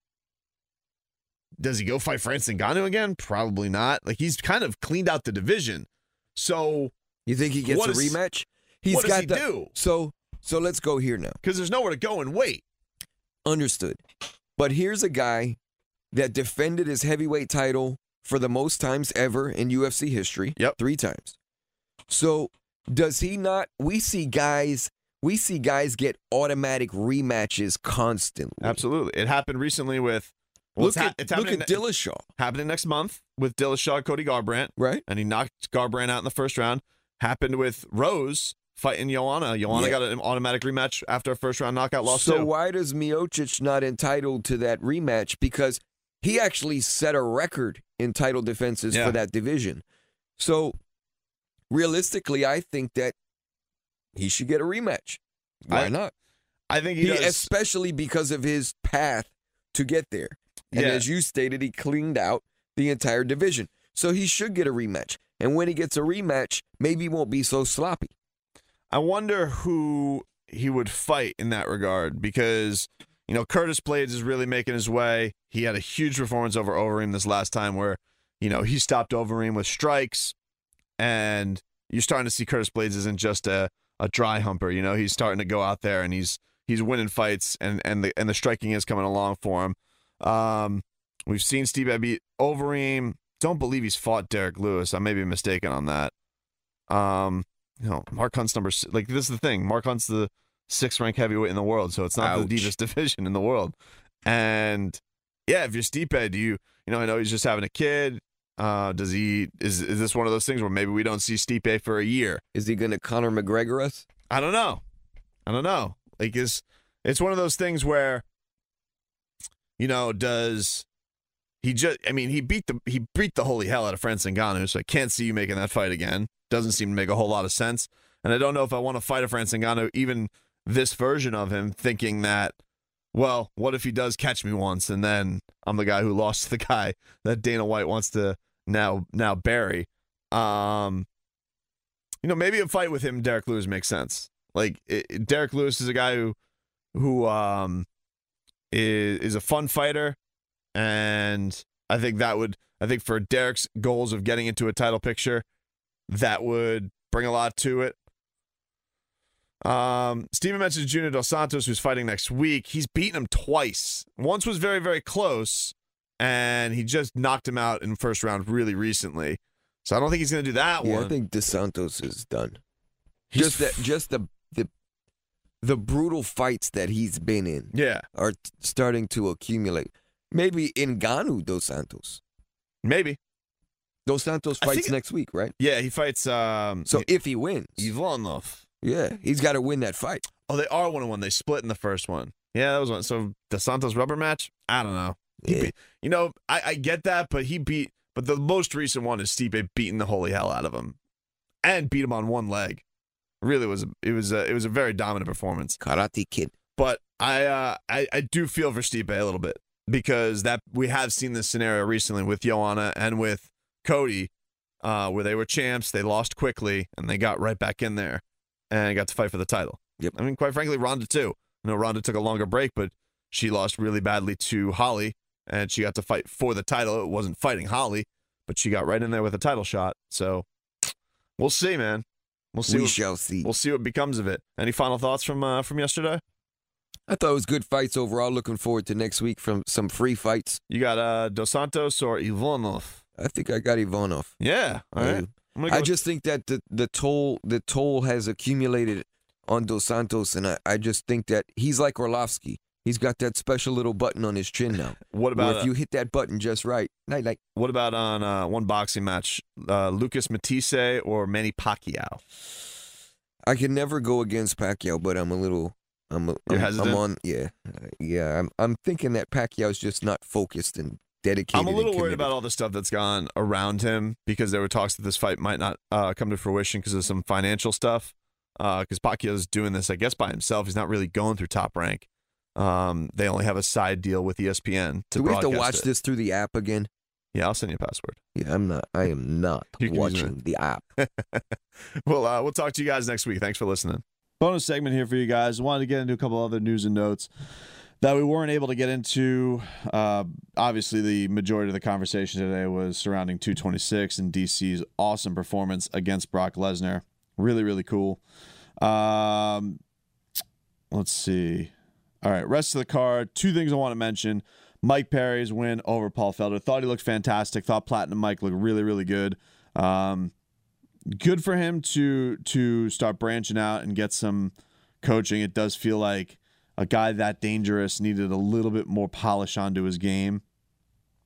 Does he go fight Francis Ngannou again? Probably not. Like he's kind of cleaned out the division. So you think he gets what a is, rematch? He's what got does he the, do? So so let's go here now. Because there's nowhere to go and wait. Understood. But here's a guy that defended his heavyweight title for the most times ever in U F C history. Yep. Three times. So does he not? We see guys. We see guys get automatic rematches constantly. Absolutely. It happened recently with Well, look it's ha- at it's look happening at ne- Dillashaw. Happening next month with Dillashaw, Cody Garbrandt. Right. And he knocked Garbrandt out in the first round. Happened with Rose fighting Joanna. Joanna Yeah. got an automatic rematch after a first round knockout loss. So too. why does Miocic not entitled to that rematch? Because he actually set a record in title defenses Yeah. for that division. So realistically, I think that he should get a rematch. Why I- not? I think he, He, does. especially because of his path to get there. And Yeah. as you stated, he cleaned out the entire division. So he should get a rematch. And when he gets a rematch, maybe he won't be so sloppy. I wonder who he would fight in that regard because, you know, Curtis Blades is really making his way. He had a huge performance over Overeem this last time where, you know, he stopped Overeem with strikes, and you're starting to see Curtis Blades isn't just a, a dry humper. You know, he's starting to go out there and he's he's winning fights, and and the and the striking is coming along for him. Um, we've seen Stipe beat Overeem. Don't believe he's fought Derek Lewis. I may be mistaken on that. Um, you know, Mark Hunt's number six. Like, this is the thing. Mark Hunt's the sixth ranked heavyweight in the world, so it's not Ouch. the deepest division in the world. And yeah, if you're Stipe, do you, you know, I know he's just having a kid. Uh, does he, is, is this one of those things where maybe we don't see Stipe for a year? Is he going to Conor McGregor us? I don't know. I don't know. Like, is it's one of those things where, you know, does he just, I mean, he beat the, he beat the holy hell out of Francis Ngannou, so I can't see you making that fight again. Doesn't seem to make a whole lot of sense. And I don't know if I want to fight a Francis Ngannou, even this version of him, thinking that, well, what if he does catch me once and then I'm the guy who lost to the guy that Dana White wants to now now bury. Um, you know, maybe a fight with him, Derek Lewis, makes sense. Like, it, Derek Lewis is a guy who who um is is a fun fighter, and I think that would I think for Derek's goals of getting into a title picture, that would bring a lot to it. Um, Steven mentioned Junior Dos Santos, who's fighting next week. He's beaten him twice. Once was very, very close, and he just knocked him out in first round really recently. So I don't think he's going to do that Yeah, one. I think Dos Santos is done. He's just that, just the the the brutal fights that he's been in, yeah, are t- starting to accumulate. Maybe Ngannou Dos Santos. Maybe Dos Santos I fights think- next week, right? Yeah, he fights. Um, So if he wins, Ivanov. yeah, he's got to win that fight. Oh, they are one and one. They split in the first one. Yeah, that was one. So the Santos rubber match. I don't know. He Yeah. beat, you know, I, I get that, but he beat. But the most recent one is Stipe beating the holy hell out of him, and beat him on one leg. Really was a, it was a, it was a very dominant performance. Karate Kid. But I uh, I I do feel for Stipe a little bit because that we have seen this scenario recently with Joanna and with Cody, uh, where they were champs, they lost quickly, and they got right back in there and got to fight for the title. Yep. I mean, quite frankly, Ronda too. I know Ronda took a longer break, but she lost really badly to Holly, and she got to fight for the title. It wasn't fighting Holly, but she got right in there with a title shot. So we'll see, man. We'll see. We what, shall see. We'll see what becomes of it. Any final thoughts from uh, from yesterday? I thought it was good fights overall. Looking forward to next week from some free fights. You got uh, Dos Santos or Ivanov? I think I got Ivanov. Yeah. All I right. do. I'm gonna go I with- just think that the, the toll the toll has accumulated on Dos Santos, and I, I just think that he's like Orlovsky. He's got that special little button on his chin now. What where about if uh, you hit that button just right? Night, night. what about on uh, one boxing match? Uh, Lucas Matisse or Manny Pacquiao? I can never go against Pacquiao, but I'm a little. I'm. A, You're I'm, hesitant? I'm on. Yeah, uh, yeah. I'm. I'm thinking that Pacquiao's just not focused and dedicated. I'm a little and worried committed. about all the stuff that's gone around him because there were talks that this fight might not uh, come to fruition because of some financial stuff. Because uh, Pacquiao's doing this, I guess, by himself. He's not really going through Top Rank. Um, they only have a side deal with E S P N to Do we have to broadcast watch it. this through the app again? Yeah, I'll send you a password. Yeah, I'm not. I am not You can use watching the app. Well, uh, we'll talk to you guys next week. Thanks for listening. Bonus segment here for you guys. I wanted to get into a couple other news and notes that we weren't able to get into. Uh, obviously, the majority of the conversation today was surrounding two twenty-six and D C's awesome performance against Brock Lesnar. Really, really cool. Um, let's see. All right, rest of the card. Two things I want to mention. Mike Perry's win over Paul Felder. Thought he looked fantastic. Thought Platinum Mike looked really, really good. Um, good for him to to start branching out and get some coaching. It does feel like a guy that dangerous needed a little bit more polish onto his game.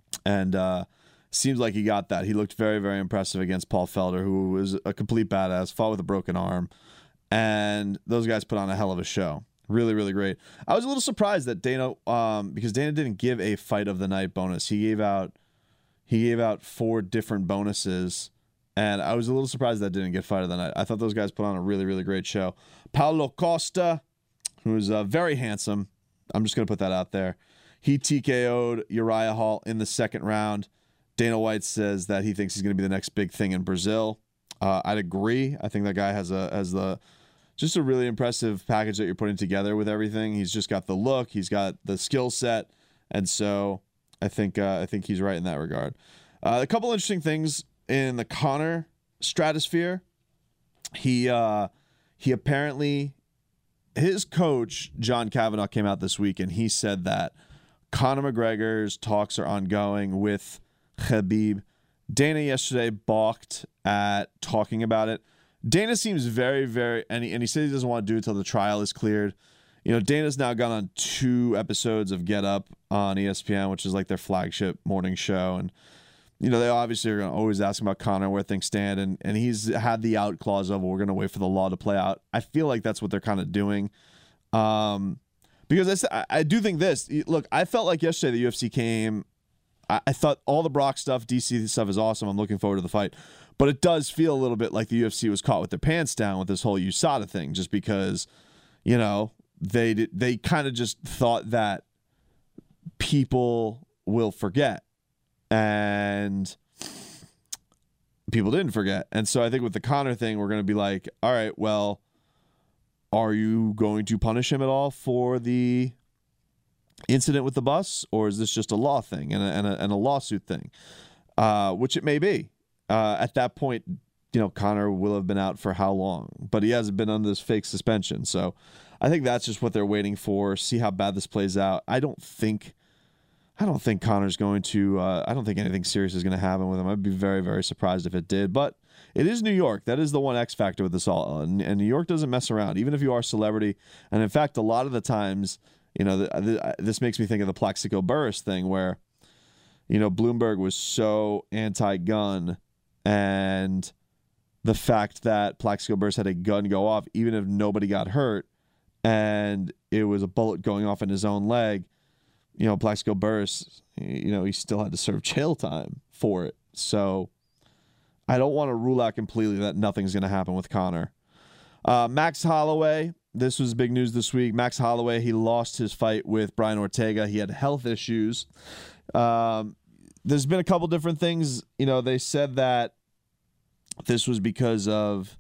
And uh, seems like he got that. He looked very, very impressive against Paul Felder, who was a complete badass, fought with a broken arm. And those guys put on a hell of a show. Really, really great. I was a little surprised that Dana, um, because Dana didn't give a fight of the night bonus. He gave out, he gave out four different bonuses, and I was a little surprised that didn't get fight of the night. I thought those guys put on a really, really great show. Paulo Costa, who's uh, very handsome. I'm just gonna put that out there. He T K O'd Uriah Hall in the second round. Dana White says that he thinks he's gonna be the next big thing in Brazil. Uh, I'd agree. I think that guy has a has the just a really impressive package that you're putting together with everything. He's just got the look, he's got the skill set, and so I think uh, I think he's right in that regard. Uh, a couple interesting things in the Conor stratosphere. He uh, he apparently his coach John Kavanagh came out this week and he said that Conor McGregor's talks are ongoing with Khabib. Dana yesterday balked at talking about it. Dana seems very, very, and he, and he said he doesn't want to do it until the trial is cleared. You know, Dana's now gone on two episodes of Get Up on E S P N, which is like their flagship morning show. And, you know, they obviously are going to always ask him about Conor, where things stand. And, and he's had the out clause of, well, we're going to wait for the law to play out. I feel like that's what they're kind of doing. Um, because I, I do think this. Look, I felt like yesterday the U F C came. I, I thought all the Brock stuff, D C stuff is awesome. I'm looking forward to the fight. But it does feel a little bit like the U F C was caught with their pants down with this whole U S A D A thing, just because, you know, they did, they kind of just thought that people will forget, and people didn't forget. And so I think with the Conor thing, we're going to be like, all right, well, are you going to punish him at all for the incident with the bus, or is this just a law thing and a, and a, and a lawsuit thing, uh, which it may be. Uh, at that point, you know, Conor will have been out for how long? But he hasn't been under this fake suspension. So I think that's just what they're waiting for, see how bad this plays out. I don't think I don't think Conor's going to uh, I don't think anything serious is going to happen with him. I'd be very, very surprised if it did. But it is New York. That is the one X factor with this all. And, and New York doesn't mess around, even if you are a celebrity. And in fact, a lot of the times, you know, the, the, this makes me think of the Plaxico Burress thing where, you know, Bloomberg was so anti-gun, and the fact that Plaxico Burress had a gun go off, even if nobody got hurt, and it was a bullet going off in his own leg, you know, Plaxico Burress, you know, he still had to serve jail time for it. So I don't want to rule out completely that nothing's going to happen with Conor. Uh, Max Holloway, this was big news this week. Max Holloway, he lost his fight with Brian Ortega. He had health issues. Um, there's been a couple different things. You know, they said that this was because of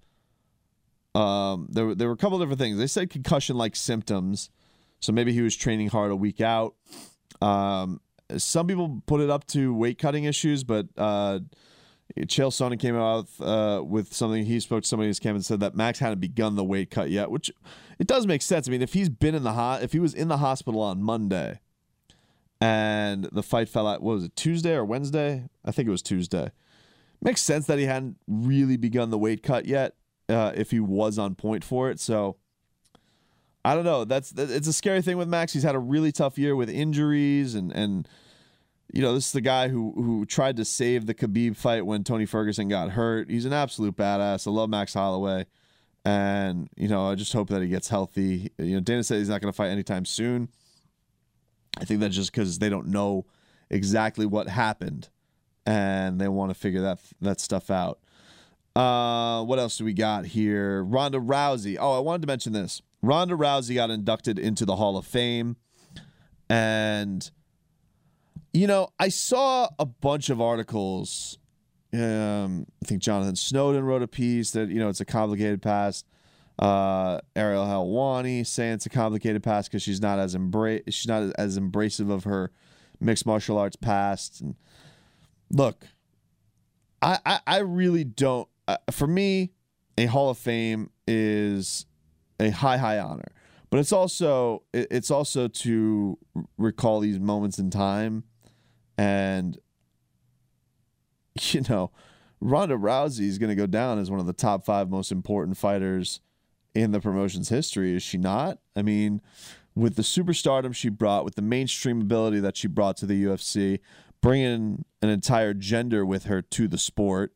um, there, there were a couple different things. They said concussion-like symptoms, so maybe he was training hard a week out. Um, some people put it up to weight-cutting issues, but uh, Chael Sonnen came out uh, with something. He spoke to somebody in his camp and said that Max hadn't begun the weight cut yet, which it does make sense. I mean, if he's been in the ho- if he was in the hospital on Monday and the fight fell out, what was it, Tuesday or Wednesday? I think it was Tuesday. Makes sense that he hadn't really begun the weight cut yet uh, if he was on point for it. So I don't know. That's it's a scary thing with Max. He's had a really tough year with injuries, and and you know, this is the guy who who tried to save the Khabib fight when Tony Ferguson got hurt. He's an absolute badass. I love Max Holloway, and you know, I just hope that he gets healthy. You know, Dana said he's not going to fight anytime soon. I think that's just because they don't know exactly what happened, and they want to figure that that stuff out. Uh, what else do we got here? Ronda Rousey. Oh, I wanted to mention this. Ronda Rousey got inducted into the Hall of Fame, and you know, I saw a bunch of articles. Um, I think Jonathan Snowden wrote a piece that, you know, it's a complicated past. Uh, Ariel Helwani saying it's a complicated past because she's not as embra- she's not as, as embracive of her mixed martial arts past. And look, I, I, I really don't. Uh, for me, a Hall of Fame is a high, high honor, but it's also it, it's also to recall these moments in time. And, you know, Ronda Rousey is going to go down as one of the top five most important fighters in the promotion's history, is she not? I mean, with the superstardom she brought, with the mainstream ability that she brought to the U F C, bringing an entire gender with her to the sport.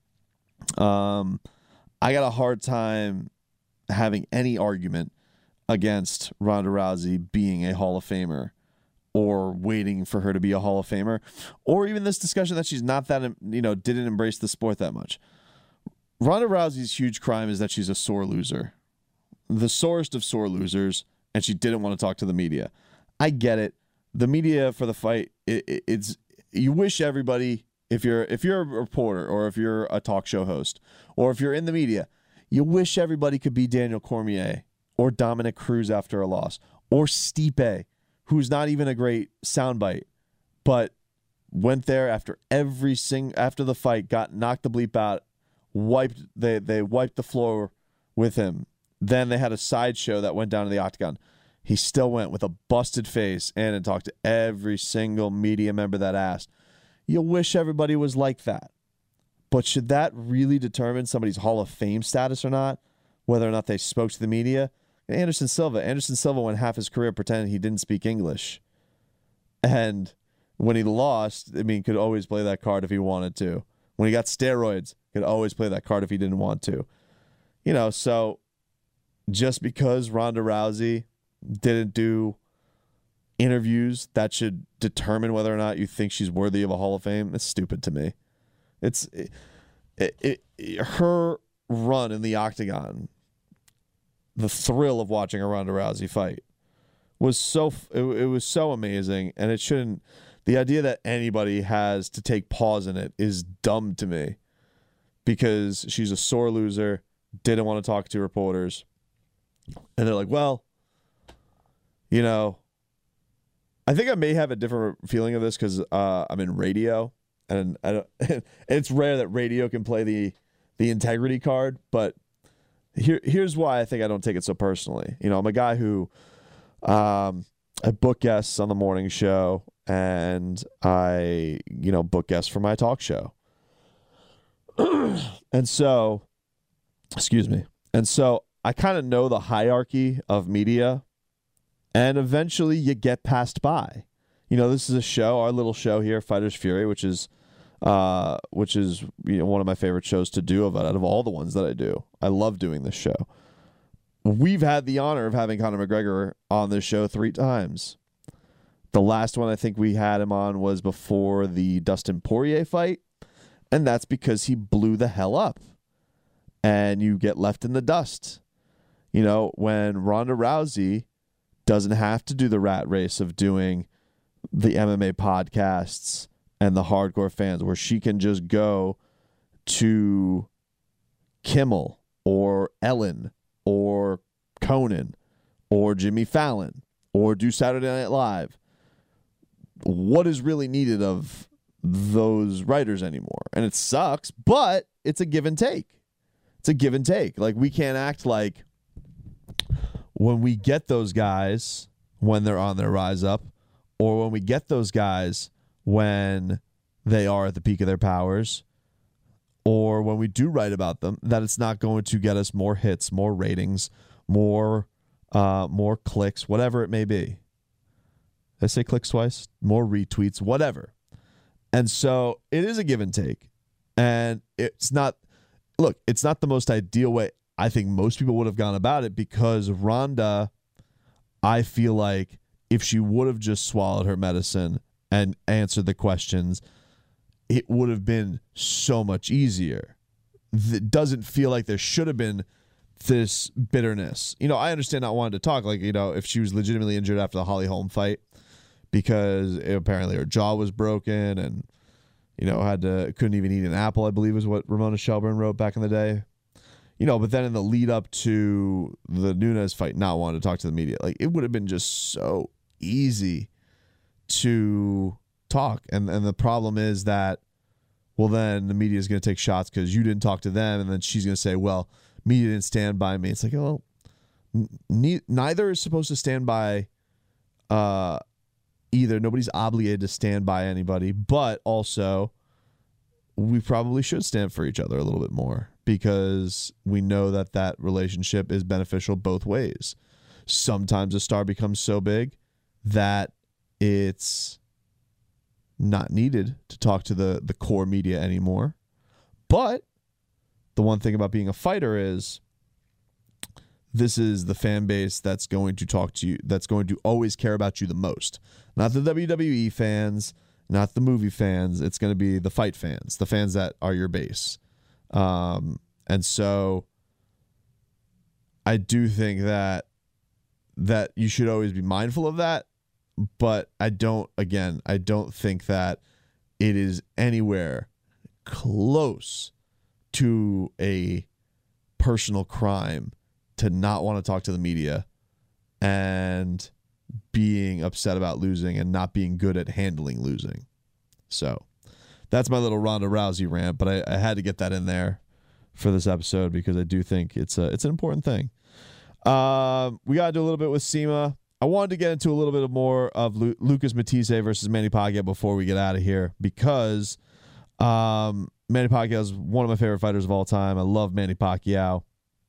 Um, I got a hard time having any argument against Ronda Rousey being a Hall of Famer or waiting for her to be a Hall of Famer, or even this discussion that she's not that, you know, didn't embrace the sport that much. Ronda Rousey's huge crime is that she's a sore loser. The sorest of sore losers, and she didn't want to talk to the media. I get it. The media for the fight, it, it, it's you wish everybody, if you're if you're a reporter or if you're a talk show host or if you're in the media, you wish everybody could be Daniel Cormier or Dominic Cruz after a loss or Stipe, who's not even a great soundbite, but went there after every sing after the fight, got knocked the bleep out, wiped they they wiped the floor with him. Then they had a sideshow that went down to the octagon. He still went with a busted face and, and talked to every single media member that asked. You wish everybody was like that. But should that really determine somebody's Hall of Fame status or not? Whether or not they spoke to the media? Anderson Silva. Anderson Silva went half his career pretending he didn't speak English. And when he lost, I mean, could always play that card if he wanted to. When he got steroids, could always play that card if he didn't want to. You know, so just because Ronda Rousey didn't do interviews that should determine whether or not you think she's worthy of a Hall of Fame, it's stupid to me. It's it, it, it, her run in the octagon, the thrill of watching a Ronda Rousey fight was so it, it was so amazing, and it shouldn't. The idea that anybody has to take pause in it is dumb to me, because she's a sore loser, didn't want to talk to reporters, and they're like, well, you know, I think I may have a different feeling of this because uh, I'm in radio, and I don't, it's rare that radio can play the the integrity card. But here here's why I think I don't take it so personally. You know, I'm a guy who um, I book guests on the morning show, and I you know book guests for my talk show, and so excuse me, and so I kind of know the hierarchy of media. And eventually you get passed by. You know, this is a show, our little show here, Fighters Fury, which is uh, which is you know, one of my favorite shows to do of it, out of all the ones that I do. I love doing this show. We've had the honor of having Conor McGregor on this show three times. The last one I think we had him on was before the Dustin Poirier fight, and that's because he blew the hell up. And you get left in the dust. You know, when Ronda Rousey doesn't have to do the rat race of doing the M M A podcasts and the hardcore fans, where she can just go to Kimmel or Ellen or Conan or Jimmy Fallon or do Saturday Night Live. What is really needed of those writers anymore? And it sucks, but it's a give and take. It's a give and take. Like, we can't act like when we get those guys when they're on their rise up, or when we get those guys when they are at the peak of their powers, or when we do write about them, that it's not going to get us more hits, more ratings, more uh, more clicks, whatever it may be. Did I say clicks twice? More retweets, whatever. And so it is a give and take. And it's not, look, it's not the most ideal way I think most people would have gone about it, because Ronda, I feel like if she would have just swallowed her medicine and answered the questions, it would have been so much easier. It doesn't feel like there should have been this bitterness. You know, I understand not wanting to talk, like, you know, if she was legitimately injured after the Holly Holm fight because apparently her jaw was broken and, you know, had to couldn't even eat an apple, I believe is what Ramona Shelburne wrote back in the day. You know, but then in the lead up to the Nunes fight, not wanting to talk to the media, like, it would have been just so easy to talk. And and the problem is that, well, then the media is going to take shots because you didn't talk to them, and then she's going to say, well, media didn't stand by me. It's like, well, ne- neither is supposed to stand by uh, either. Nobody's obligated to stand by anybody, but also we probably should stand for each other a little bit more, because we know that that relationship is beneficial both ways. Sometimes a star becomes so big that it's not needed to talk to the, the core media anymore. But the one thing about being a fighter is this is the fan base that's going to talk to you, that's going to always care about you the most. Not the W W E fans, not the movie fans. It's going to be the fight fans, the fans that are your base. Um, and so I do think that that you should always be mindful of that. But I don't, again, I don't think that it is anywhere close to a personal crime to not want to talk to the media and being upset about losing and not being good at handling losing. So that's my little Ronda Rousey rant, but I, I had to get that in there for this episode because I do think it's a, it's an important thing. Um, we got to do a little bit with SEMA. I wanted to get into a little bit more of Lu- Lucas Matthysse versus Manny Pacquiao before we get out of here because um, Manny Pacquiao is one of my favorite fighters of all time. I love Manny Pacquiao.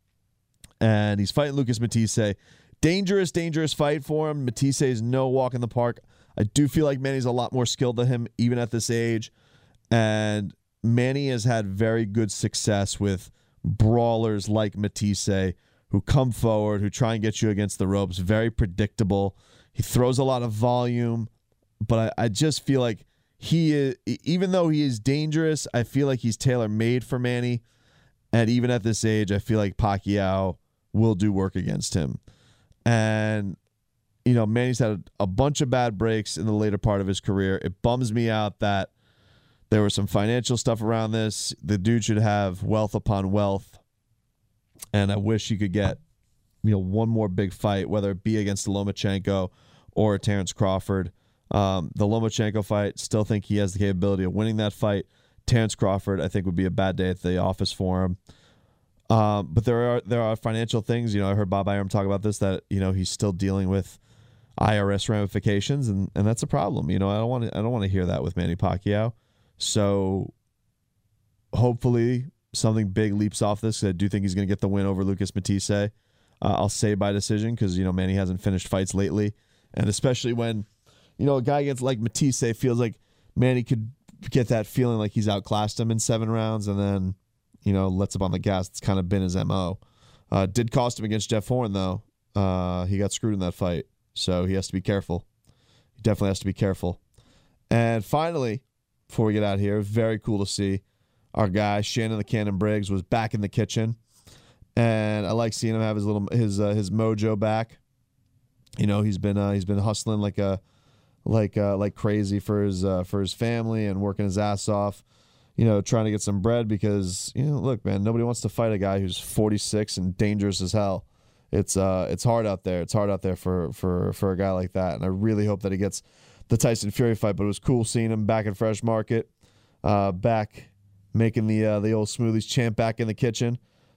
And he's fighting Lucas Matthysse. Dangerous, dangerous fight for him. Matthysse is no walk in the park. I do feel like Manny's a lot more skilled than him, even at this age. And Manny has had very good success with brawlers like Matthysse, who come forward, who try and get you against the ropes. Very predictable. He throws a lot of volume, but I, I just feel like he is, even though he is dangerous, I feel like he's tailor-made for Manny. And even at this age, I feel like Pacquiao will do work against him. And, you know, Manny's had a, a bunch of bad breaks in the later part of his career. It bums me out that there was some financial stuff around this. The dude should have wealth upon wealth. And I wish he could get, you know, one more big fight, whether it be against Lomachenko or Terrence Crawford. Um, the Lomachenko fight, still think he has the capability of winning that fight. Terrence Crawford, I think, would be a bad day at the office for him. Um, but there are there are financial things. You know, I heard Bob Arum talk about this, that, you know, he's still dealing with I R S ramifications, and, and that's a problem. You know, I don't want to I don't want to hear that with Manny Pacquiao. So hopefully something big leaps off this. I do think he's going to get the win over Lucas Matthysse. Uh, I'll say by decision because, you know, Manny hasn't finished fights lately. And especially when, you know, a guy gets like Matthysse, feels like Manny could get that feeling like he's outclassed him in seven rounds and then, you know, lets up on the gas. It's kind of been his M O. Uh, did cost him against Jeff Horn, though. Uh, he got screwed in that fight. So he has to be careful. He definitely has to be careful. And finally, before we get out here, very cool to see. Our guy Shannon the Cannon Briggs was back in the kitchen, and I like seeing him have his little his uh, his mojo back. You know, he's been uh, he's been hustling like a like uh, like crazy for his uh, for his family and working his ass off. You know, trying to get some bread because, you know, look, man, nobody wants to fight a guy who's forty-six and dangerous as hell. It's uh it's hard out there. It's hard out there for for for a guy like that, and I really hope that he gets the Tyson Fury fight. But it was cool seeing him back in Fresh Market, uh, back. Making the uh, the old Smoothies champ back in the kitchen.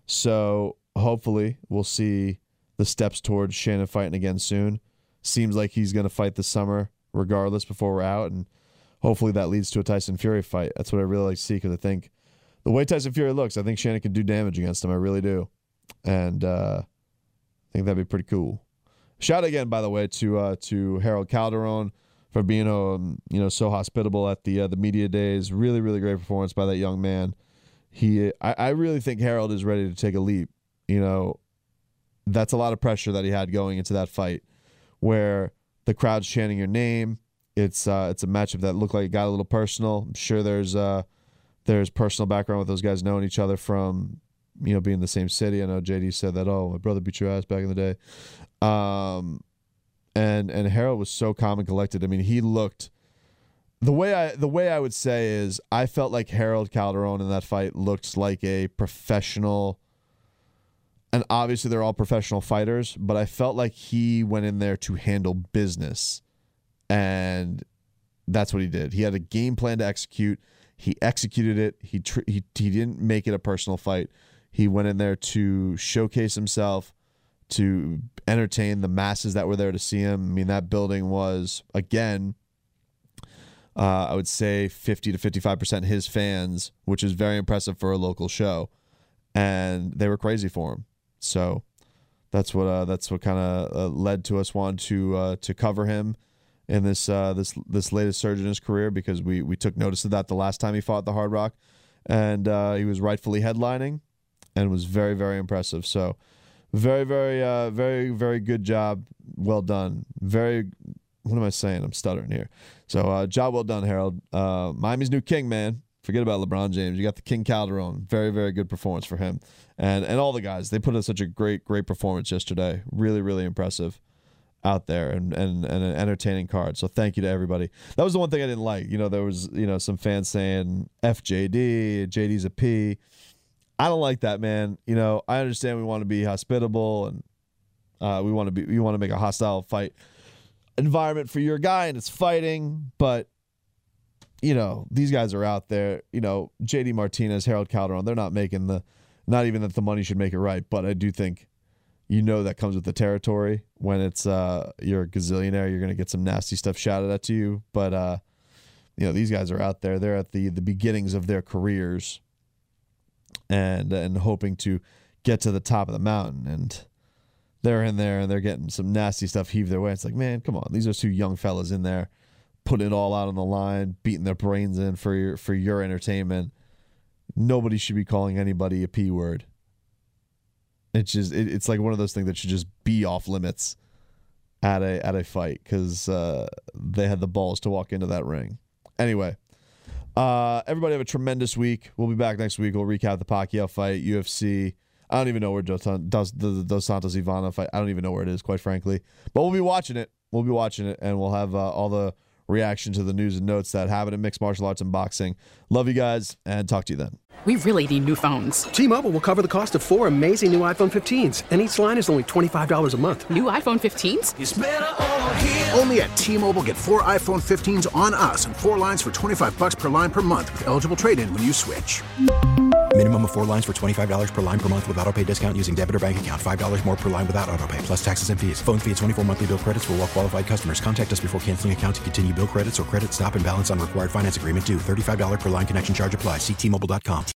So hopefully we'll see the steps towards Shannon fighting again soon. Seems like he's going to fight this summer regardless before we're out, and hopefully that leads to a Tyson Fury fight. That's what I really like to see because I think the way Tyson Fury looks, I think Shannon can do damage against him. I really do. And uh, I think that'd be pretty cool. Shout out again, by the way, to uh, to Harold Calderon for being um, you know, so hospitable at the uh, the media days. Really, really great performance by that young man. He, I, I really think Harold is ready to take a leap. You know, that's a lot of pressure that he had going into that fight, where the crowd's chanting your name. It's uh, it's a matchup that looked like it got a little personal. I'm sure there's uh, there's personal background with those guys knowing each other from, you know, being in the same city. I know J D said that. Oh, my brother beat your ass back in the day. Um. And and Harold was so calm and collected. I mean, he looked the way I the way I would say is I felt like Harold Calderon in that fight looked like a professional. And obviously they're all professional fighters, but I felt like he went in there to handle business, and that's what he did. He had a game plan to execute. He executed it. He tr- he he didn't make it a personal fight. He went in there to showcase himself, to entertain the masses that were there to see him. I mean, that building was, again, uh, I would say fifty to fifty-five percent his fans, which is very impressive for a local show. And they were crazy for him. So that's what uh, that's what kind of uh, led to us wanting to uh, to cover him in this uh, this this latest surge in his career because we we took notice of that the last time he fought at the Hard Rock, and uh, he was rightfully headlining, and was very very impressive. So, very very uh, very very good job, well done. Very, what am I saying? I'm stuttering here. So, uh, job well done, Harold. Uh, Miami's new king, man. Forget about LeBron James. You got the King Calderon. Very, very good performance for him. And and all the guys. They put in such a great, great performance yesterday. Really, really impressive out there and, and, and an entertaining card. So thank you to everybody. That was the one thing I didn't like. You know, there was, you know, some fans saying F J D, J D's a P. I don't like that, man. You know, I understand we want to be hospitable and uh, we want to be we want to make a hostile fight environment for your guy, and it's fighting, but you know, these guys are out there, you know, J D Martinez, Harold Calderon, they're not making the, not even that the money should make it right, but I do think, you know, that comes with the territory. When it's, uh, you're a gazillionaire, you're going to get some nasty stuff shouted at you. But, uh, you know, these guys are out there, they're at the, the beginnings of their careers and, and hoping to get to the top of the mountain. And they're in there and they're getting some nasty stuff heaved their way. It's like, man, come on. These are two young fellas in there, putting it all out on the line, beating their brains in for your for your entertainment. Nobody should be calling anybody a P word. It's just it, it's like one of those things that should just be off limits at a at a fight because uh, they had the balls to walk into that ring. Anyway, uh, everybody have a tremendous week. We'll be back next week. We'll recap the Pacquiao fight, U F C. I don't even know where Dos, Dos, Dos Santos Ivana fight. I don't even know where it is, quite frankly. But we'll be watching it. We'll be watching it, and we'll have uh, all the reaction to the news and notes that happen in mixed martial arts and boxing. Love you guys, and talk to you then. We really need new phones. T-Mobile will cover the cost of four amazing new iPhone fifteens, and each line is only twenty-five dollars a month. New iPhone fifteens? It's better over here. Only at T-Mobile, get four iPhone fifteens on us and four lines for twenty-five bucks per line per month with eligible trade-in when you switch. Minimum of four lines for twenty-five dollars per line per month with autopay discount using debit or bank account. five dollars more per line without autopay, plus taxes and fees. Phone fee at twenty-four monthly bill credits for well-qualified customers. Contact us before canceling account to continue bill credits or credit stop and balance on required finance agreement due. thirty-five dollars per line connection charge applies. See T Mobile dot com.